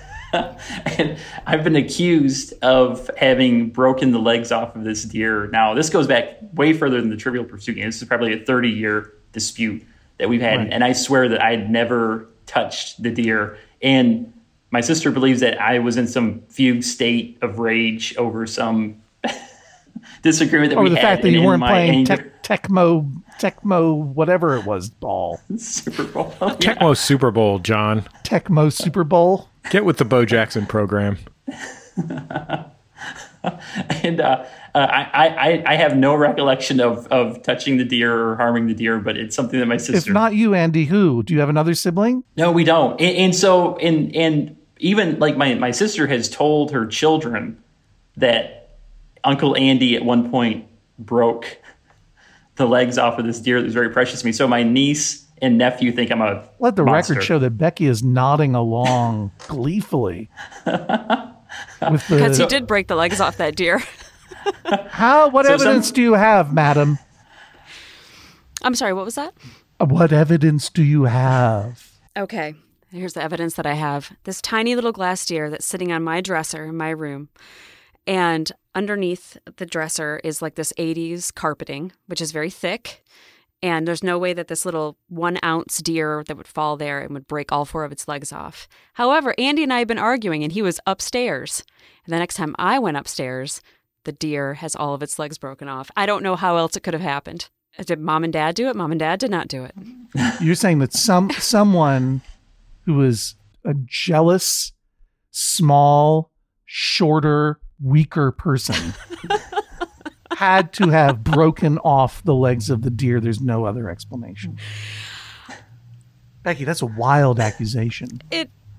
And I've been accused of having broken the legs off of this deer. Now, this goes back way further than the Trivial Pursuit game. This is probably a thirty-year dispute that we've had. Right. And I swear that I had never touched the deer. And my sister believes that I was in some fugue state of rage over some disagreement that over we the had. fact that you weren't playing te- Tecmo, Tecmo, whatever it was, ball. Super Bowl. Yeah. Tecmo Super Bowl, John. Tecmo Super Bowl. Get with the Bo Jackson program. and uh, uh, I, I, I have no recollection of, of touching the deer or harming the deer, but it's something that my sister. If not you, Andy, who? Do you have another sibling? No, we don't. And, and so, and and even like my, my sister has told her children that Uncle Andy at one point broke the legs off of this deer that was very precious to me. So my niece and nephew think I'm a Let the monster. record show that Becky is nodding along gleefully. With the, because he did break the legs off that deer. How? What so evidence some, do you have, madam? I'm sorry, what was that? What evidence do you have? Okay, here's the evidence that I have. This tiny little glass deer that's sitting on my dresser in my room. And underneath the dresser is like this eighties carpeting, which is very thick. And there's no way that this little one ounce deer that would fall there and would break all four of its legs off. However, Andy and I have been arguing and he was upstairs. And the next time I went upstairs, the deer has all of its legs broken off. I don't know how else it could have happened. Did mom and dad do it? Mom and dad did not do it. You're saying that some someone who was a jealous, small, shorter, weaker person had to have broken off the legs of the deer. There's no other explanation. Becky, that's a wild accusation. It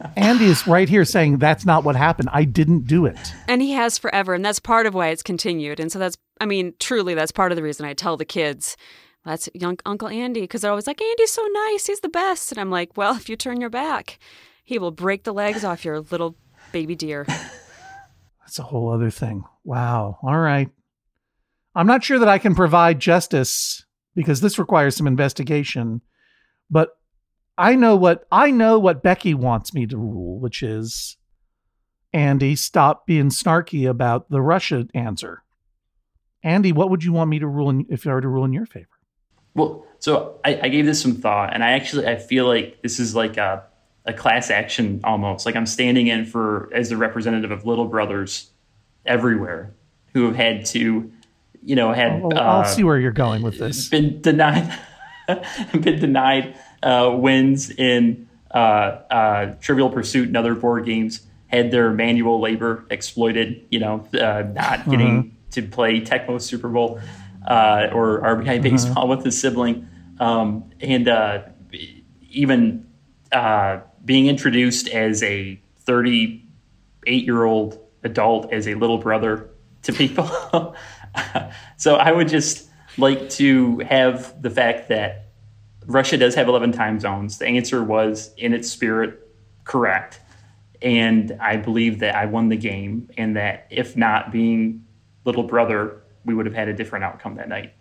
Andy is right here saying that's not what happened. I didn't do it. And he has forever. And that's part of why it's continued. And so that's, I mean, truly, that's part of the reason I tell the kids, that's young Uncle Andy, because they're always like, Andy's so nice. He's the best. And I'm like, well, if you turn your back, he will break the legs off your little baby deer. That's a whole other thing. Wow. All right. I'm not sure that I can provide justice because this requires some investigation, but I know what I know what Becky wants me to rule, which is Andy, stop being snarky about the Russia answer. Andy, what would you want me to rule in, if I were to rule in your favor? Well, so I, I gave this some thought, and I actually I feel like this is like a a class action almost. Like I'm standing in for as the representative of little brothers everywhere who have had to, you know, had Oh, uh, I'll see where you're going with this. Been denied, been denied uh, wins in uh, uh, Trivial Pursuit and other board games. Had their manual labor exploited. You know, uh, not getting Uh-huh. to play Tecmo Super Bowl uh, or R B I baseball with his sibling, um, and uh, even uh, being introduced as a thirty-eight-year-old adult as a little brother to people. So I would just like to have the fact that Russia does have eleven time zones. The answer was, in its spirit, correct. And I believe that I won the game, and that if not being little brother, we would have had a different outcome that night.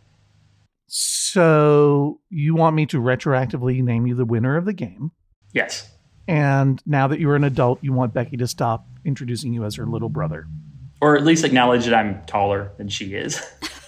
So you want me to retroactively name you the winner of the game. Yes. And now that you're an adult, you want Becky to stop introducing you as her little brother. Or at least acknowledge that I'm taller than she is.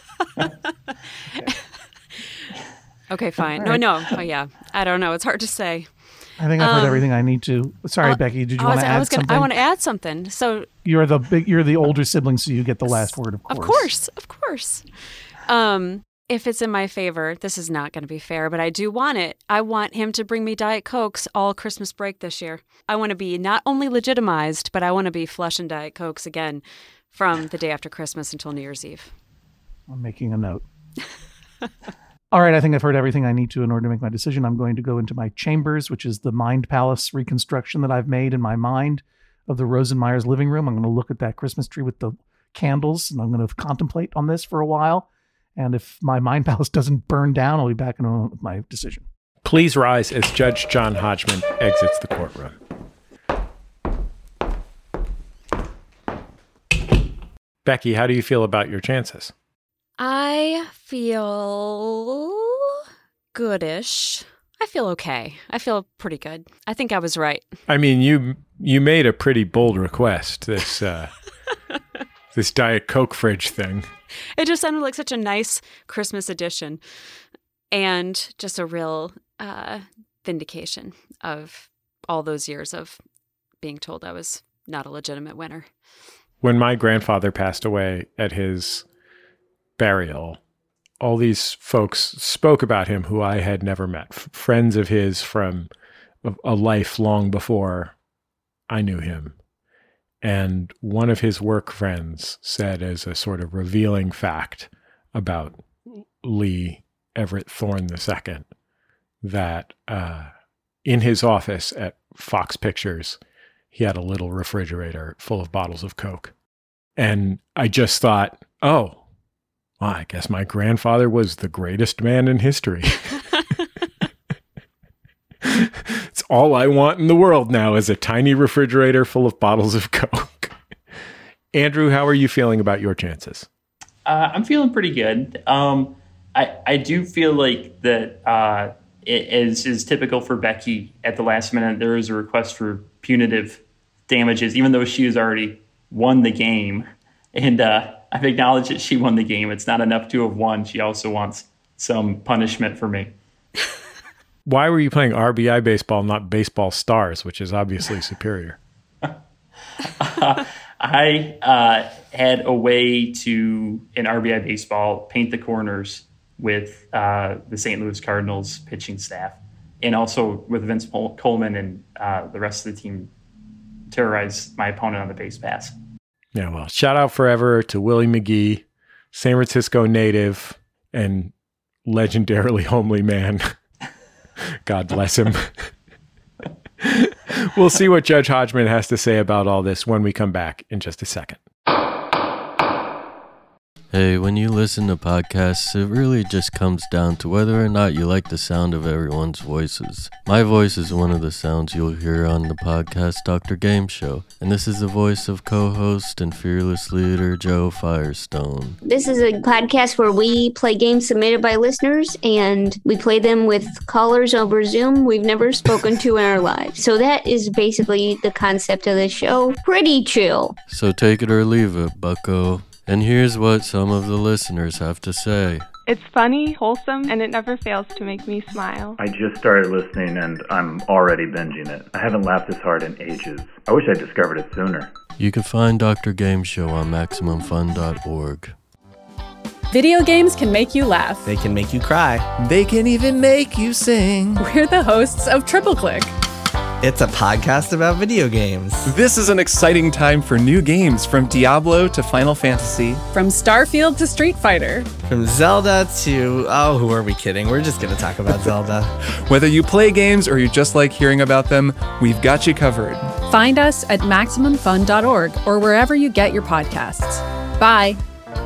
Okay, fine. All right. No, no. Oh, yeah. I don't know. It's hard to say. I think I've Um, heard everything I need to. Sorry, Uh, Becky. Did you I want was- to I add was gonna, something? I want to add something. So, You're the big. You're the older sibling, so you get the last word. Of course. of course, of course. Um, if it's in my favor, this is not going to be fair, but I do want it. I want him to bring me Diet Cokes all Christmas break this year. I want to be not only legitimized, but I want to be flushing Diet Cokes again from the day after Christmas until New Year's Eve. I'm making a note. All right, I think I've heard everything I need to in order to make my decision. I'm going to go into my chambers, which is the Mind Palace reconstruction that I've made in my mind of the Rosenmeyer's living room. I'm going to look at that Christmas tree with the candles, and I'm going to contemplate on this for a while. And if my Mind Palace doesn't burn down, I'll be back in a moment with my decision. Please rise as Judge John Hodgman exits the courtroom. Becky, how do you feel about your chances? I feel goodish. I feel okay. I feel pretty good. I think I was right. I mean, you you made a pretty bold request, this uh, this Diet Coke fridge thing. It just sounded like such a nice Christmas edition and just a real uh, vindication of all those years of being told I was not a legitimate winner. When my grandfather passed away at his burial, all these folks spoke about him who I had never met, F- friends of his from a, a life long before I knew him. And one of his work friends said, as a sort of revealing fact about Lee Everett Thorne the Second, that uh, in his office at Fox Pictures, he had a little refrigerator full of bottles of Coke. And I just thought, oh, well, I guess my grandfather was the greatest man in history. It's all I want in the world now is a tiny refrigerator full of bottles of Coke. Andrew, how are you feeling about your chances? Uh, I'm feeling pretty good. Um, I, I do feel like that, uh, it, as is typical for Becky at the last minute, there is a request for punitive damages, even though she has already won the game. And uh, I've acknowledged that she won the game. It's not enough to have won. She also wants some punishment for me. Why were you playing R B I baseball, not Baseball Stars, which is obviously superior? uh, I uh, had a way to, in R B I baseball, paint the corners with uh, the Saint Louis Cardinals pitching staff, and also with Vince Coleman and uh, the rest of the team terrorize my opponent on the base pass. Yeah, well, shout out forever to Willie McGee, San Francisco native, and legendarily homely man. God bless him. We'll see what Judge Hodgman has to say about all this when we come back in just a second. Hey, when you listen to podcasts, it really just comes down to whether or not you like the sound of everyone's voices. My voice is one of the sounds you'll hear on the podcast Doctor Game Show, and this is the voice of co-host and fearless leader Joe Firestone. This is a podcast where we play games submitted by listeners, and we play them with callers over Zoom we've never spoken to in our lives. So that is basically the concept of the show. Pretty chill. So take it or leave it, bucko. And here's what some of the listeners have to say. It's funny, wholesome, and it never fails to make me smile. I just started listening and I'm already binging it. I haven't laughed this hard in ages. I wish I discovered it sooner. You can find Doctor Game Show on Maximum Fun dot org. Video games can make you laugh. They can make you cry. They can even make you sing. We're the hosts of Triple Click. It's a podcast about video games. This is an exciting time for new games, from Diablo to Final Fantasy. From Starfield to Street Fighter. From Zelda to... Oh, who are we kidding? We're just going to talk about Zelda. Whether you play games or you just like hearing about them, we've got you covered. Find us at Maximum Fun dot org or wherever you get your podcasts. Bye.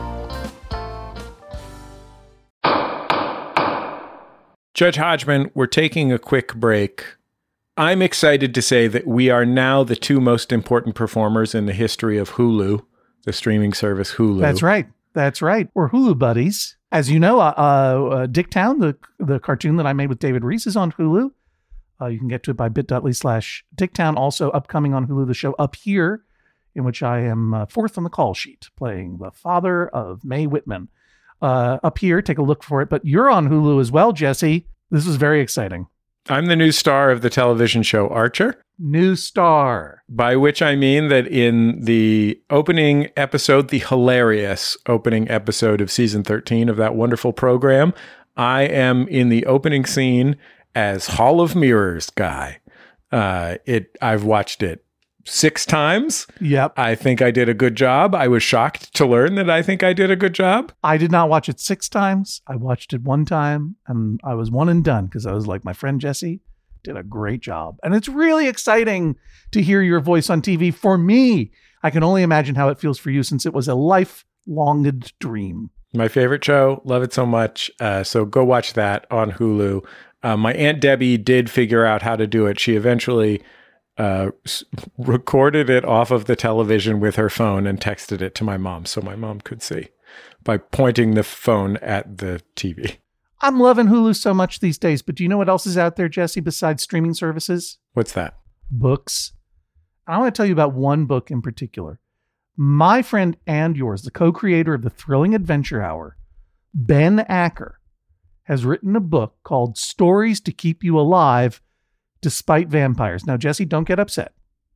Judge Hodgman, we're taking a quick break. I'm excited to say that we are now the two most important performers in the history of Hulu, the streaming service Hulu. That's right. That's right. We're Hulu buddies. As you know, uh, uh, Dicktown, the the cartoon that I made with David Reese, is on Hulu. Uh, you can get to it by bit.ly slash Dicktown. Also upcoming on Hulu, the show Up Here, in which I am uh, fourth on the call sheet, playing the father of Mae Whitman. Uh, Up Here, take a look for it. But you're on Hulu as well, Jesse. This is very exciting. I'm the new star of the television show Archer. New star. By which I mean that in the opening episode, the hilarious opening episode of season thirteen of that wonderful program, I am in the opening scene as Hall of Mirrors guy. Uh, it I've watched it six times. Yep. I think I did a good job. I was shocked to learn that I think I did a good job. I did not watch it six times. I watched it one time and I was one and done because I was like, my friend Jesse did a great job. And it's really exciting to hear your voice on T V. For me, I can only imagine how it feels for you since it was a lifelonged dream. My favorite show. Love it so much. Uh, so go watch that on Hulu. Uh, my Aunt Debbie did figure out how to do it. She eventually Uh, recorded it off of the television with her phone and texted it to my mom so my mom could see by pointing the phone at the T V. I'm loving Hulu so much these days, but do you know what else is out there, Jesse, besides streaming services? What's that? Books. I want to tell you about one book in particular. My friend and yours, the co-creator of the Thrilling Adventure Hour, Ben Acker, has written a book called Stories to Keep You Alive Despite Vampires. Now, Jesse, don't get upset.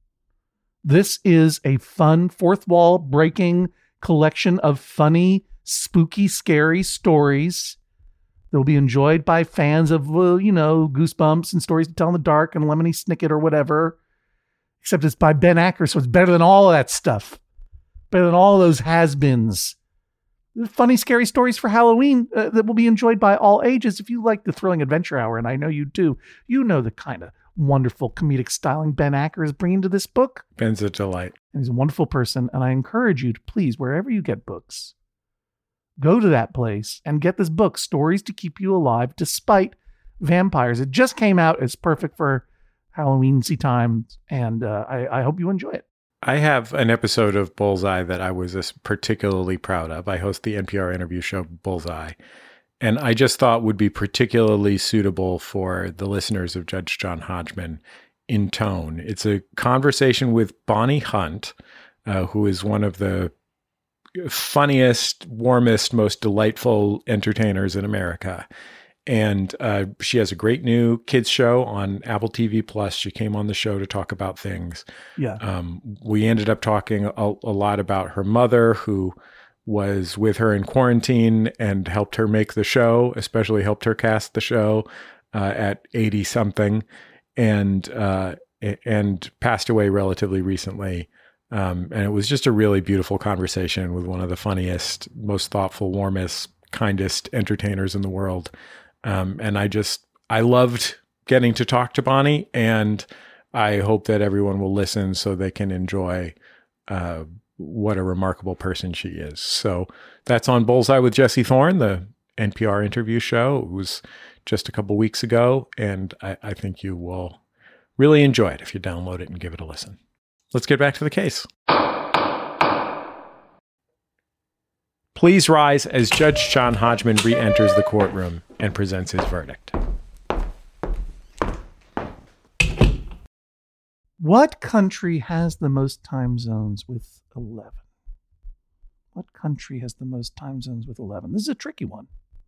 This is a fun, fourth wall breaking collection of funny, spooky, scary stories that will be enjoyed by fans of, well, you know, Goosebumps and Stories to Tell in the Dark and Lemony Snicket or whatever. Except it's by Ben Acker, so it's better than all of that stuff. Better than all those has-beens. Funny, scary stories for Halloween uh, that will be enjoyed by all ages. If you like the Thrilling Adventure Hour, and I know you do, you know the kind of wonderful comedic styling Ben Acker is bringing to this book. Ben's a delight. And he's a wonderful person, and I encourage you to please, wherever you get books, go to that place and get this book, Stories to Keep You Alive Despite Vampires. It just came out. It's perfect for Halloween-y time, and uh, I, I hope you enjoy it. I have an episode of Bullseye that I was particularly proud of. I host the N P R interview show Bullseye, and I just thought would be particularly suitable for the listeners of Judge John Hodgman in tone. It's a conversation with Bonnie Hunt, uh, who is one of the funniest, warmest, most delightful entertainers in America. And uh, she has a great new kids show on Apple T V Plus. She came on the show to talk about things. Yeah. Um, we ended up talking a, a lot about her mother, who was with her in quarantine and helped her make the show, especially helped her cast the show uh, at eighty something, and uh, and passed away relatively recently. Um, and it was just a really beautiful conversation with one of the funniest, most thoughtful, warmest, kindest entertainers in the world. Um, and I just, I loved getting to talk to Bonnie, and I hope that everyone will listen so they can enjoy uh, what a remarkable person she is. So that's on Bullseye with Jesse Thorne, the N P R interview show. It was just a couple weeks ago, and I, I think you will really enjoy it if you download it and give it a listen. Let's get back to the case. Please rise as Judge John Hodgman re-enters the courtroom and presents his verdict. What country has the most time zones with eleven? What country has the most time zones with eleven? This is a tricky one.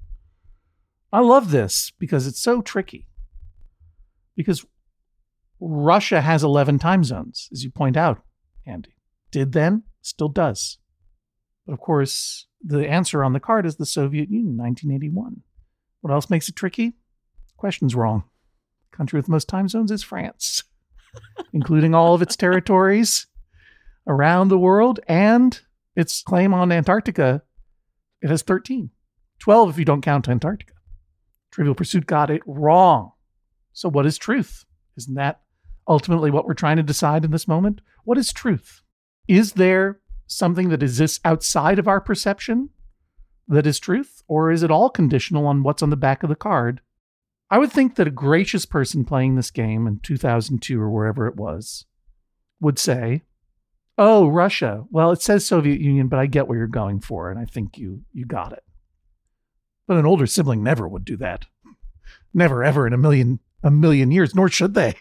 I love this because it's so tricky. Because Russia has eleven time zones, as you point out, Andy. Did then, still does. But of course, the answer on the card is the Soviet Union, nineteen eighty-one. What else makes it tricky? Question's wrong. The country with the most time zones is France, including all of its territories around the world and its claim on Antarctica. It has thirteen. twelve if you don't count Antarctica. Trivial Pursuit got it wrong. So what is truth? Isn't that ultimately what we're trying to decide in this moment? What is truth? Is there something that exists outside of our perception that is truth? Or is it all conditional on what's on the back of the card? I would think that a gracious person playing this game in two thousand two or wherever it was would say, oh, Russia. Well, it says Soviet Union, but I get where you're going for, and I think you you got it. But an older sibling never would do that. Never, ever in a million a million years, nor should they.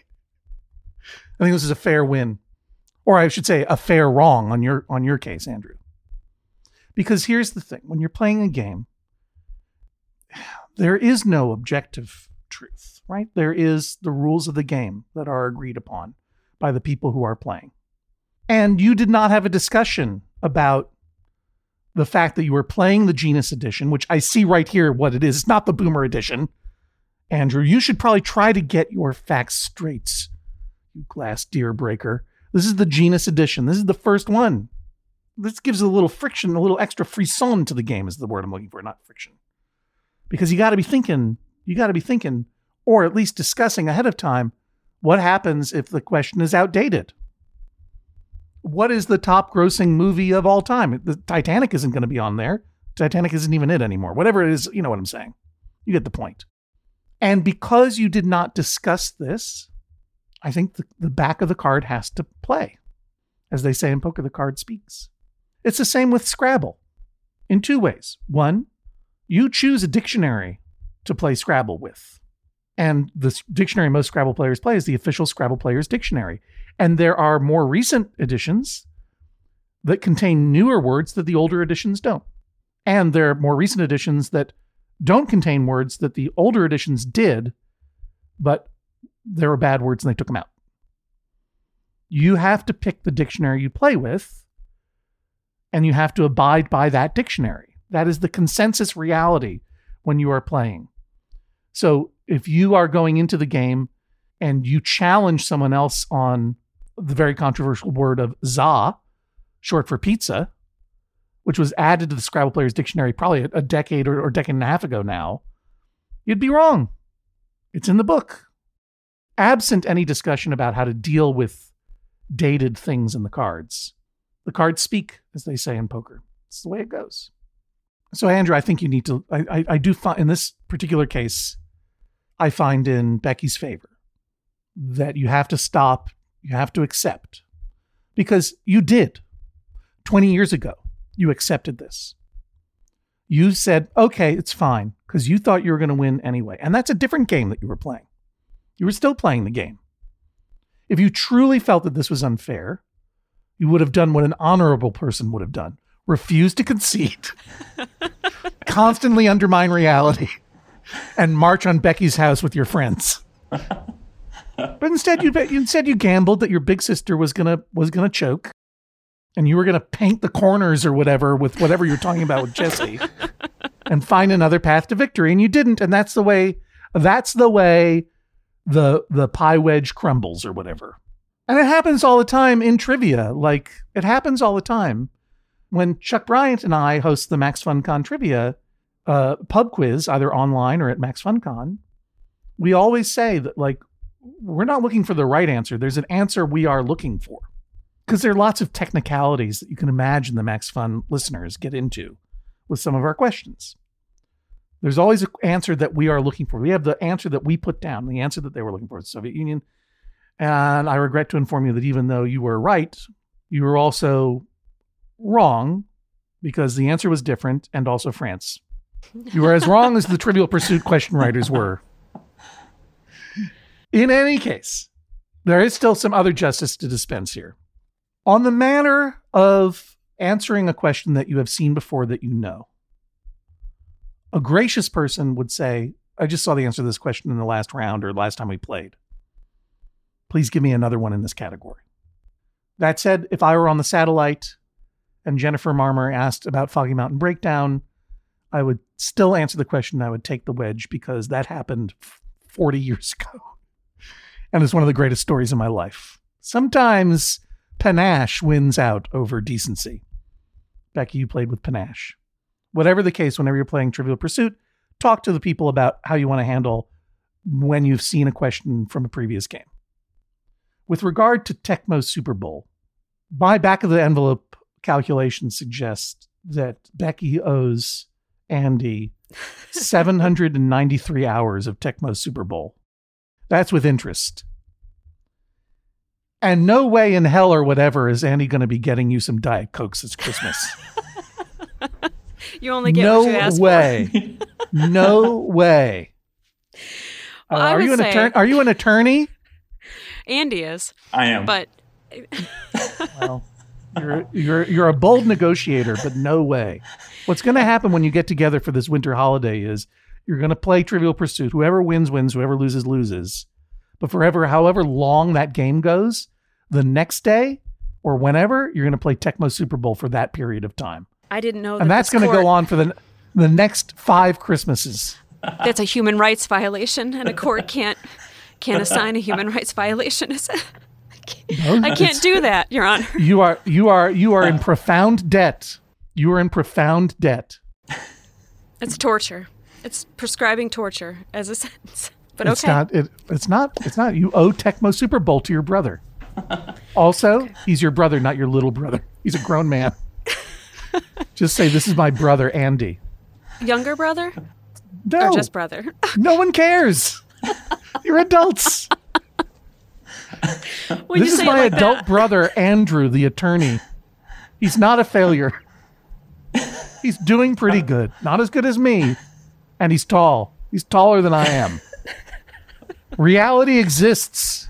I think this is a fair win. Or I should say a fair wrong on your on your case, Andrew. Because here's the thing. When you're playing a game, there is no objective truth, right? There is the rules of the game that are agreed upon by the people who are playing. And you did not have a discussion about the fact that you were playing the Genus edition, which I see right here what it is. It's not the Boomer edition. Andrew, you should probably try to get your facts straight, you glass deer breaker. This is the Genus edition. This is the first one. This gives a little friction, a little extra frisson to the game is the word I'm looking for, not friction. Because you got to be thinking, you got to be thinking, or at least discussing ahead of time, what happens if the question is outdated? What is the top grossing movie of all time? The Titanic isn't going to be on there. Titanic isn't even it anymore. Whatever it is, you know what I'm saying. You get the point. And because you did not discuss this, I think the, the back of the card has to play. As they say in poker, the card speaks. It's the same with Scrabble in two ways. One, you choose a dictionary to play Scrabble with. And the dictionary most Scrabble players play is the official Scrabble Players Dictionary. And there are more recent editions that contain newer words that the older editions don't. And there are more recent editions that don't contain words that the older editions did, but there were bad words and they took them out. You have to pick the dictionary you play with, and you have to abide by that dictionary. That is the consensus reality when you are playing. So if you are going into the game and you challenge someone else on the very controversial word of za, short for pizza, which was added to the Scrabble Players Dictionary probably a decade or, or decade and a half ago now, you'd be wrong. It's in the book. Absent any discussion about how to deal with dated things in the cards, the cards speak, as they say in poker. It's the way it goes. So, Andrew, I think you need to, I, I, I do find, in this particular case, I find in Becky's favor that you have to stop, you have to accept, because you did. twenty years ago, you accepted this. You said, okay, it's fine, because you thought you were going to win anyway. And that's a different game that you were playing. You were still playing the game. If you truly felt that this was unfair, you would have done what an honorable person would have done. Refuse to concede, constantly undermine reality, and march on Becky's house with your friends. But instead, you instead you gambled that your big sister was gonna was gonna choke, and you were gonna paint the corners or whatever with whatever you're talking about with Jesse, and find another path to victory. And you didn't, and that's the way. That's the way the the pie wedge crumbles or whatever. And it happens all the time in trivia. Like it happens all the time. When Chuck Bryant and I host the Max FunCon Trivia uh, pub quiz, either online or at Max FunCon, we always say that, like, we're not looking for the right answer. There's an answer we are looking for. Because there are lots of technicalities that you can imagine the Max Fun listeners get into with some of our questions. There's always an answer that we are looking for. We have the answer that we put down, the answer that they were looking for, the Soviet Union. And I regret to inform you that even though you were right, you were also wrong because the answer was different, and also France. You were as wrong as the Trivial Pursuit question writers were. In any case, there is still some other justice to dispense here. On the manner of answering a question that you have seen before that you know, a gracious person would say, I just saw the answer to this question in the last round or last time we played. Please give me another one in this category. That said, if I were on the satellite and Jennifer Marmer asked about Foggy Mountain Breakdown, I would still answer the question. I would take the wedge because that happened forty years ago. And it's one of the greatest stories in my life. Sometimes panache wins out over decency. Becky, you played with panache. Whatever the case, whenever you're playing Trivial Pursuit, talk to the people about how you want to handle when you've seen a question from a previous game. With regard to Tecmo Super Bowl, my back of the envelope calculation suggests that Becky owes Andy seven hundred ninety-three hours of Tecmo Super Bowl. That's with interest. And no way in hell or whatever is Andy going to be getting you some Diet Cokes this Christmas. You only get no what you ask way. for. No way. Well, uh, I are would you an say- attorney? Are you an attorney? Andy is. I am. But Well, you're you're you're a bold negotiator, but no way. What's going to happen when you get together for this winter holiday is you're going to play Trivial Pursuit. Whoever wins wins. Whoever loses loses. But forever, however long that game goes, the next day or whenever you're going to play Tecmo Super Bowl for that period of time, I didn't know that. and that's this going to go court- on for the the next five Christmases. That's a human rights violation, and a court can't can't assign a human rights violation. Is it? No, I can't it's- do that, Your Honor. You are you are you are in profound debt. You are in profound debt. It's torture. It's prescribing torture as a sentence. But it's okay. not. It, it's not. It's not. You owe Tecmo Super Bowl to your brother. Also, okay. He's your brother, not your little brother. He's a grown man. Just say, "This is my brother, Andy." Younger brother? No, Or just brother? no one cares. You're adults. When you This is say it my like adult that- brother, Andrew, the attorney. He's not a failure. He's doing pretty good. Not as good as me. And he's tall. He's taller than I am. Reality exists.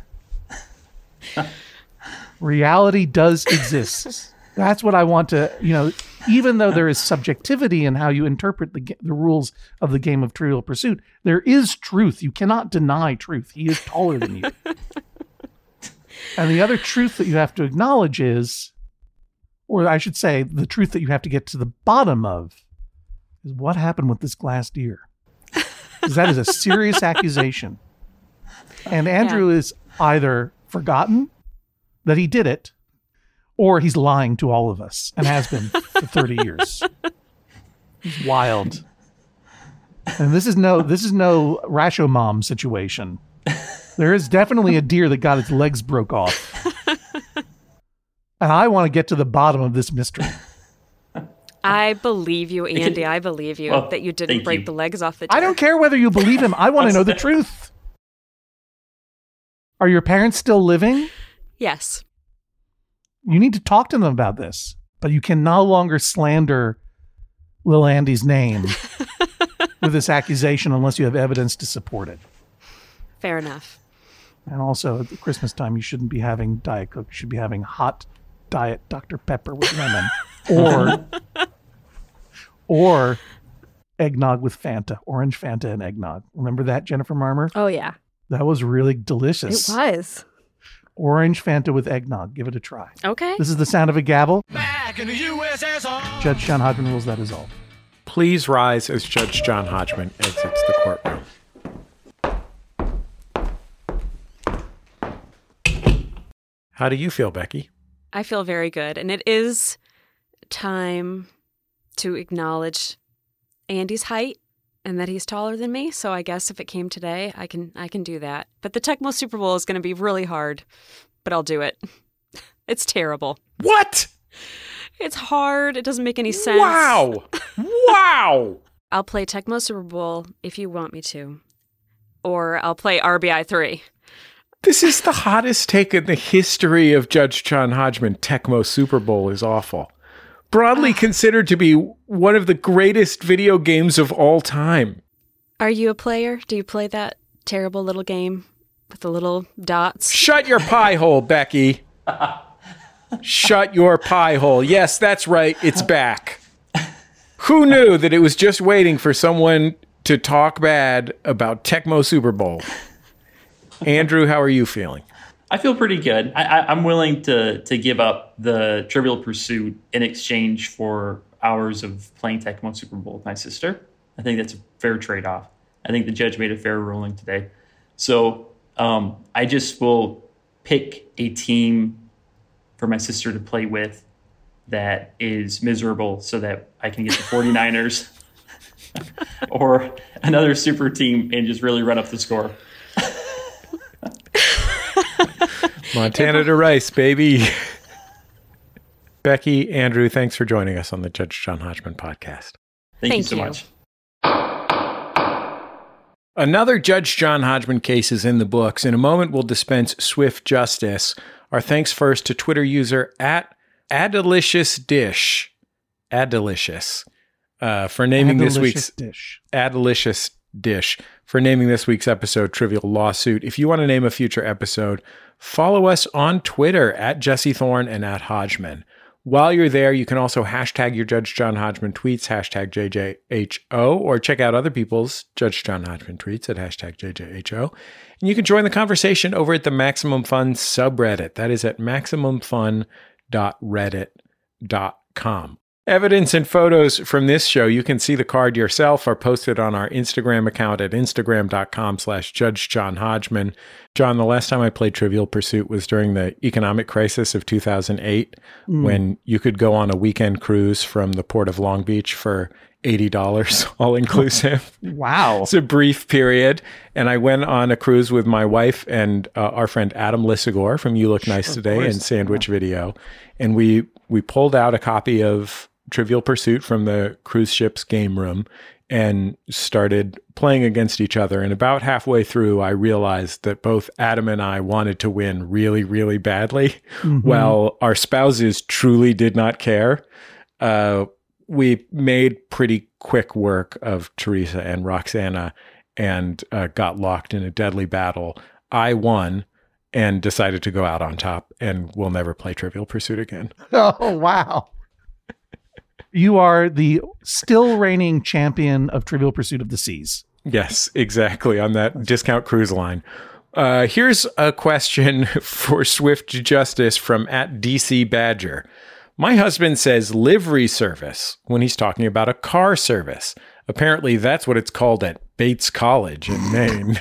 Reality does exist. That's what I want to, you know, even though there is subjectivity in how you interpret the ga- the rules of the game of Trivial Pursuit, there is truth. You cannot deny truth. He is taller than you. And the other truth that you have to acknowledge is, or I should say, the truth that you have to get to the bottom of is what happened with this glass deer. Because that is a serious accusation. And Andrew Yeah. is either forgotten that he did it, or he's lying to all of us and has been for thirty years. He's wild. And this is no this is no Rashomon situation. There is definitely a deer that got its legs broke off. And I want to get to the bottom of this mystery. I believe you, Andy. I believe you Well, that you didn't thank break you. the legs off the deer. I don't care whether you believe him. I want to know the truth. Are your parents still living? Yes. You need to talk to them about this. But you can no longer slander Lil Andy's name with this accusation unless you have evidence to support it. Fair enough. And also, at Christmas time, you shouldn't be having Diet Coke. You should be having hot Diet Doctor Pepper with lemon. Or, or eggnog with Fanta. Orange Fanta and eggnog. Remember that, Jennifer Marmer? Oh, yeah. That was really delicious. It was. Orange Fanta with eggnog. Give it a try. Okay. This is the sound of a gavel. Judge John Hodgman rules that is all. Please rise as Judge John Hodgman exits the courtroom. How do you feel, Becky? I feel very good. And it is time to acknowledge Andy's height and that he's taller than me. So I guess if it came today, I can I can do that. But the Tecmo Super Bowl is going to be really hard, but I'll do it. It's terrible. What? It's hard. It doesn't make any sense. Wow. Wow. I'll play Tecmo Super Bowl if you want me to. Or I'll play R B I three. This is the hottest take in the history of Judge John Hodgman. Tecmo Super Bowl is awful. Broadly considered to be one of the greatest video games of all time. Are you a player? Do you play that terrible little game with the little dots? Shut your pie hole, Becky. Shut your pie hole. Yes, that's right. It's back. Who knew that it was just waiting for someone to talk bad about Tecmo Super Bowl? Andrew, how are you feeling? I feel pretty good. I, I, I'm willing to to give up the Trivial Pursuit in exchange for hours of playing Tecmo Super Bowl with my sister. I think that's a fair trade-off. I think the judge made a fair ruling today. So um, I just will pick a team for my sister to play with that is miserable so that I can get the 49ers or another super team and just really run up the score. Montana to Rice, baby. Becky, Andrew, thanks for joining us on the Judge John Hodgman podcast. Thank, Thank you so you. much. Another Judge John Hodgman case is in the books. In a moment, we'll dispense swift justice. Our thanks first to Twitter user at Adelicious Adelicious uh, for naming this week's dish. Adelicious Dish for naming this week's episode Trivial Lawsuit. If you want to name a future episode, follow us on Twitter at Jesse Thorne and at Hodgman. While you're there, you can also hashtag your Judge John Hodgman tweets, hashtag J J H O, or check out other people's Judge John Hodgman tweets at hashtag J J H O. And you can join the conversation over at the Maximum Fun subreddit. That is at maximum fun dot reddit dot com. Evidence and photos from this show, you can see the card yourself, are posted on our Instagram account at instagram.com slash Judge John Hodgman. John, the last time I played Trivial Pursuit was during the economic crisis of two thousand eight, mm. when you could go on a weekend cruise from the port of Long Beach for eighty dollars all inclusive. Wow. It's a brief period. And I went on a cruise with my wife and uh, our friend Adam Lissagore from You Look Nice Today and Sandwich yeah. Video. And we, we pulled out a copy of Trivial Pursuit from the cruise ship's game room and started playing against each other. And about halfway through, I realized that both Adam and I wanted to win really, really badly, mm-hmm. while our spouses truly did not care. Uh, we made pretty quick work of Teresa and Roxana and uh, got locked in a deadly battle. I won and decided to go out on top, and we'll never play Trivial Pursuit again. Oh, wow. You are the still reigning champion of Trivial Pursuit of the Seas. Yes, exactly. On that discount cruise line. Uh, here's a question for swift justice from at D C Badger. My husband says livery service when he's talking about a car service. Apparently, that's what it's called at Bates College in Maine.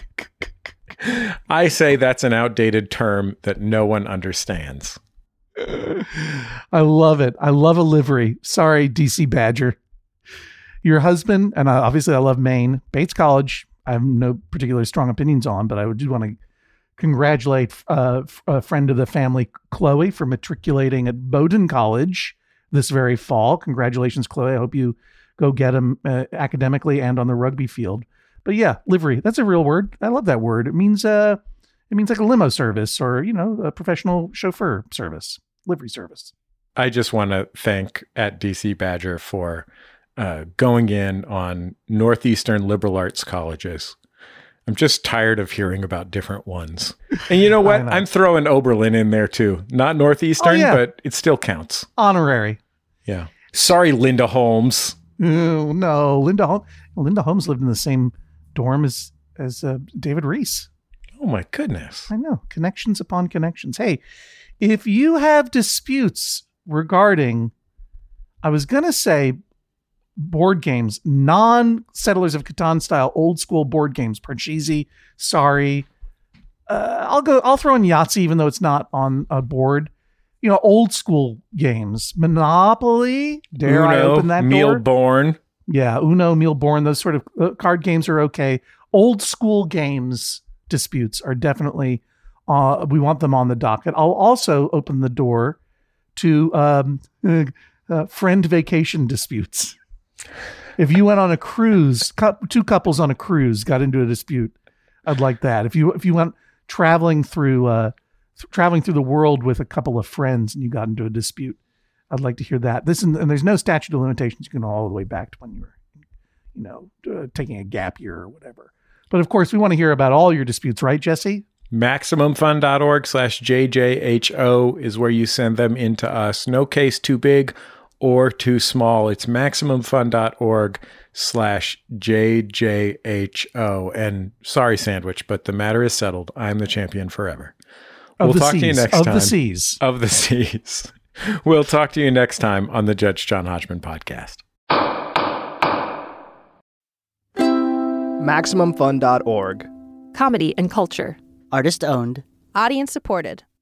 I say that's an outdated term that no one understands. I love it. I love a livery. Sorry, D C Badger. Your husband, and obviously I love Maine, Bates College, I have no particularly strong opinions on, but I would do want to congratulate uh, a friend of the family, Chloe, for matriculating at Bowdoin College this very fall. Congratulations, Chloe. I hope you go get him uh, academically and on the rugby field. But yeah, livery, that's a real word. I love that word. It means uh, it means like a limo service or, you know, a professional chauffeur service, livery service. I just want to thank at D C Badger for uh, going in on Northeastern liberal arts colleges. I'm just tired of hearing about different ones. And you know what? Know. I'm throwing Oberlin in there too. Not Northeastern, oh, yeah. but it still counts. Honorary. Yeah. Sorry, Linda Holmes. Oh, no, Linda Holmes. Linda Holmes lived in the same dorm as as uh, David Reese. Oh my goodness. I know. Connections upon connections. Hey, if you have disputes regarding, I was going to say board games, non-Settlers of Catan style old school board games, Parcheesi, sorry. Uh, I'll go, I'll throw in Yahtzee, even though it's not on a board. You know, old school games, Monopoly, dare Uno, I open that door? Mealborn. Yeah, Uno, Mealborn, those sort of uh, card games are okay. Old school games disputes are definitely, uh, we want them on the docket. I'll also open the door to um, uh, uh, friend vacation disputes. If you went on a cruise, cu- two couples on a cruise got into a dispute, I'd like that. If you if you went traveling through uh, th- traveling through the world with a couple of friends and you got into a dispute, I'd like to hear that. This and, and there's no statute of limitations. You can go all the way back to when you were, you know, uh, taking a gap year or whatever. But of course, we want to hear about all your disputes, right, Jesse? MaximumFun.org slash JJHO is where you send them in to us. No case too big or too small. It's MaximumFun.org slash JJHO. And sorry, Sandwich, but the matter is settled. I'm the champion forever. Of we'll the talk seas. to you next of time. Of the seas. Of the seas. We'll talk to you next time on the Judge John Hodgman podcast. Maximum Fun dot org. Comedy and culture. Artist owned. Audience supported.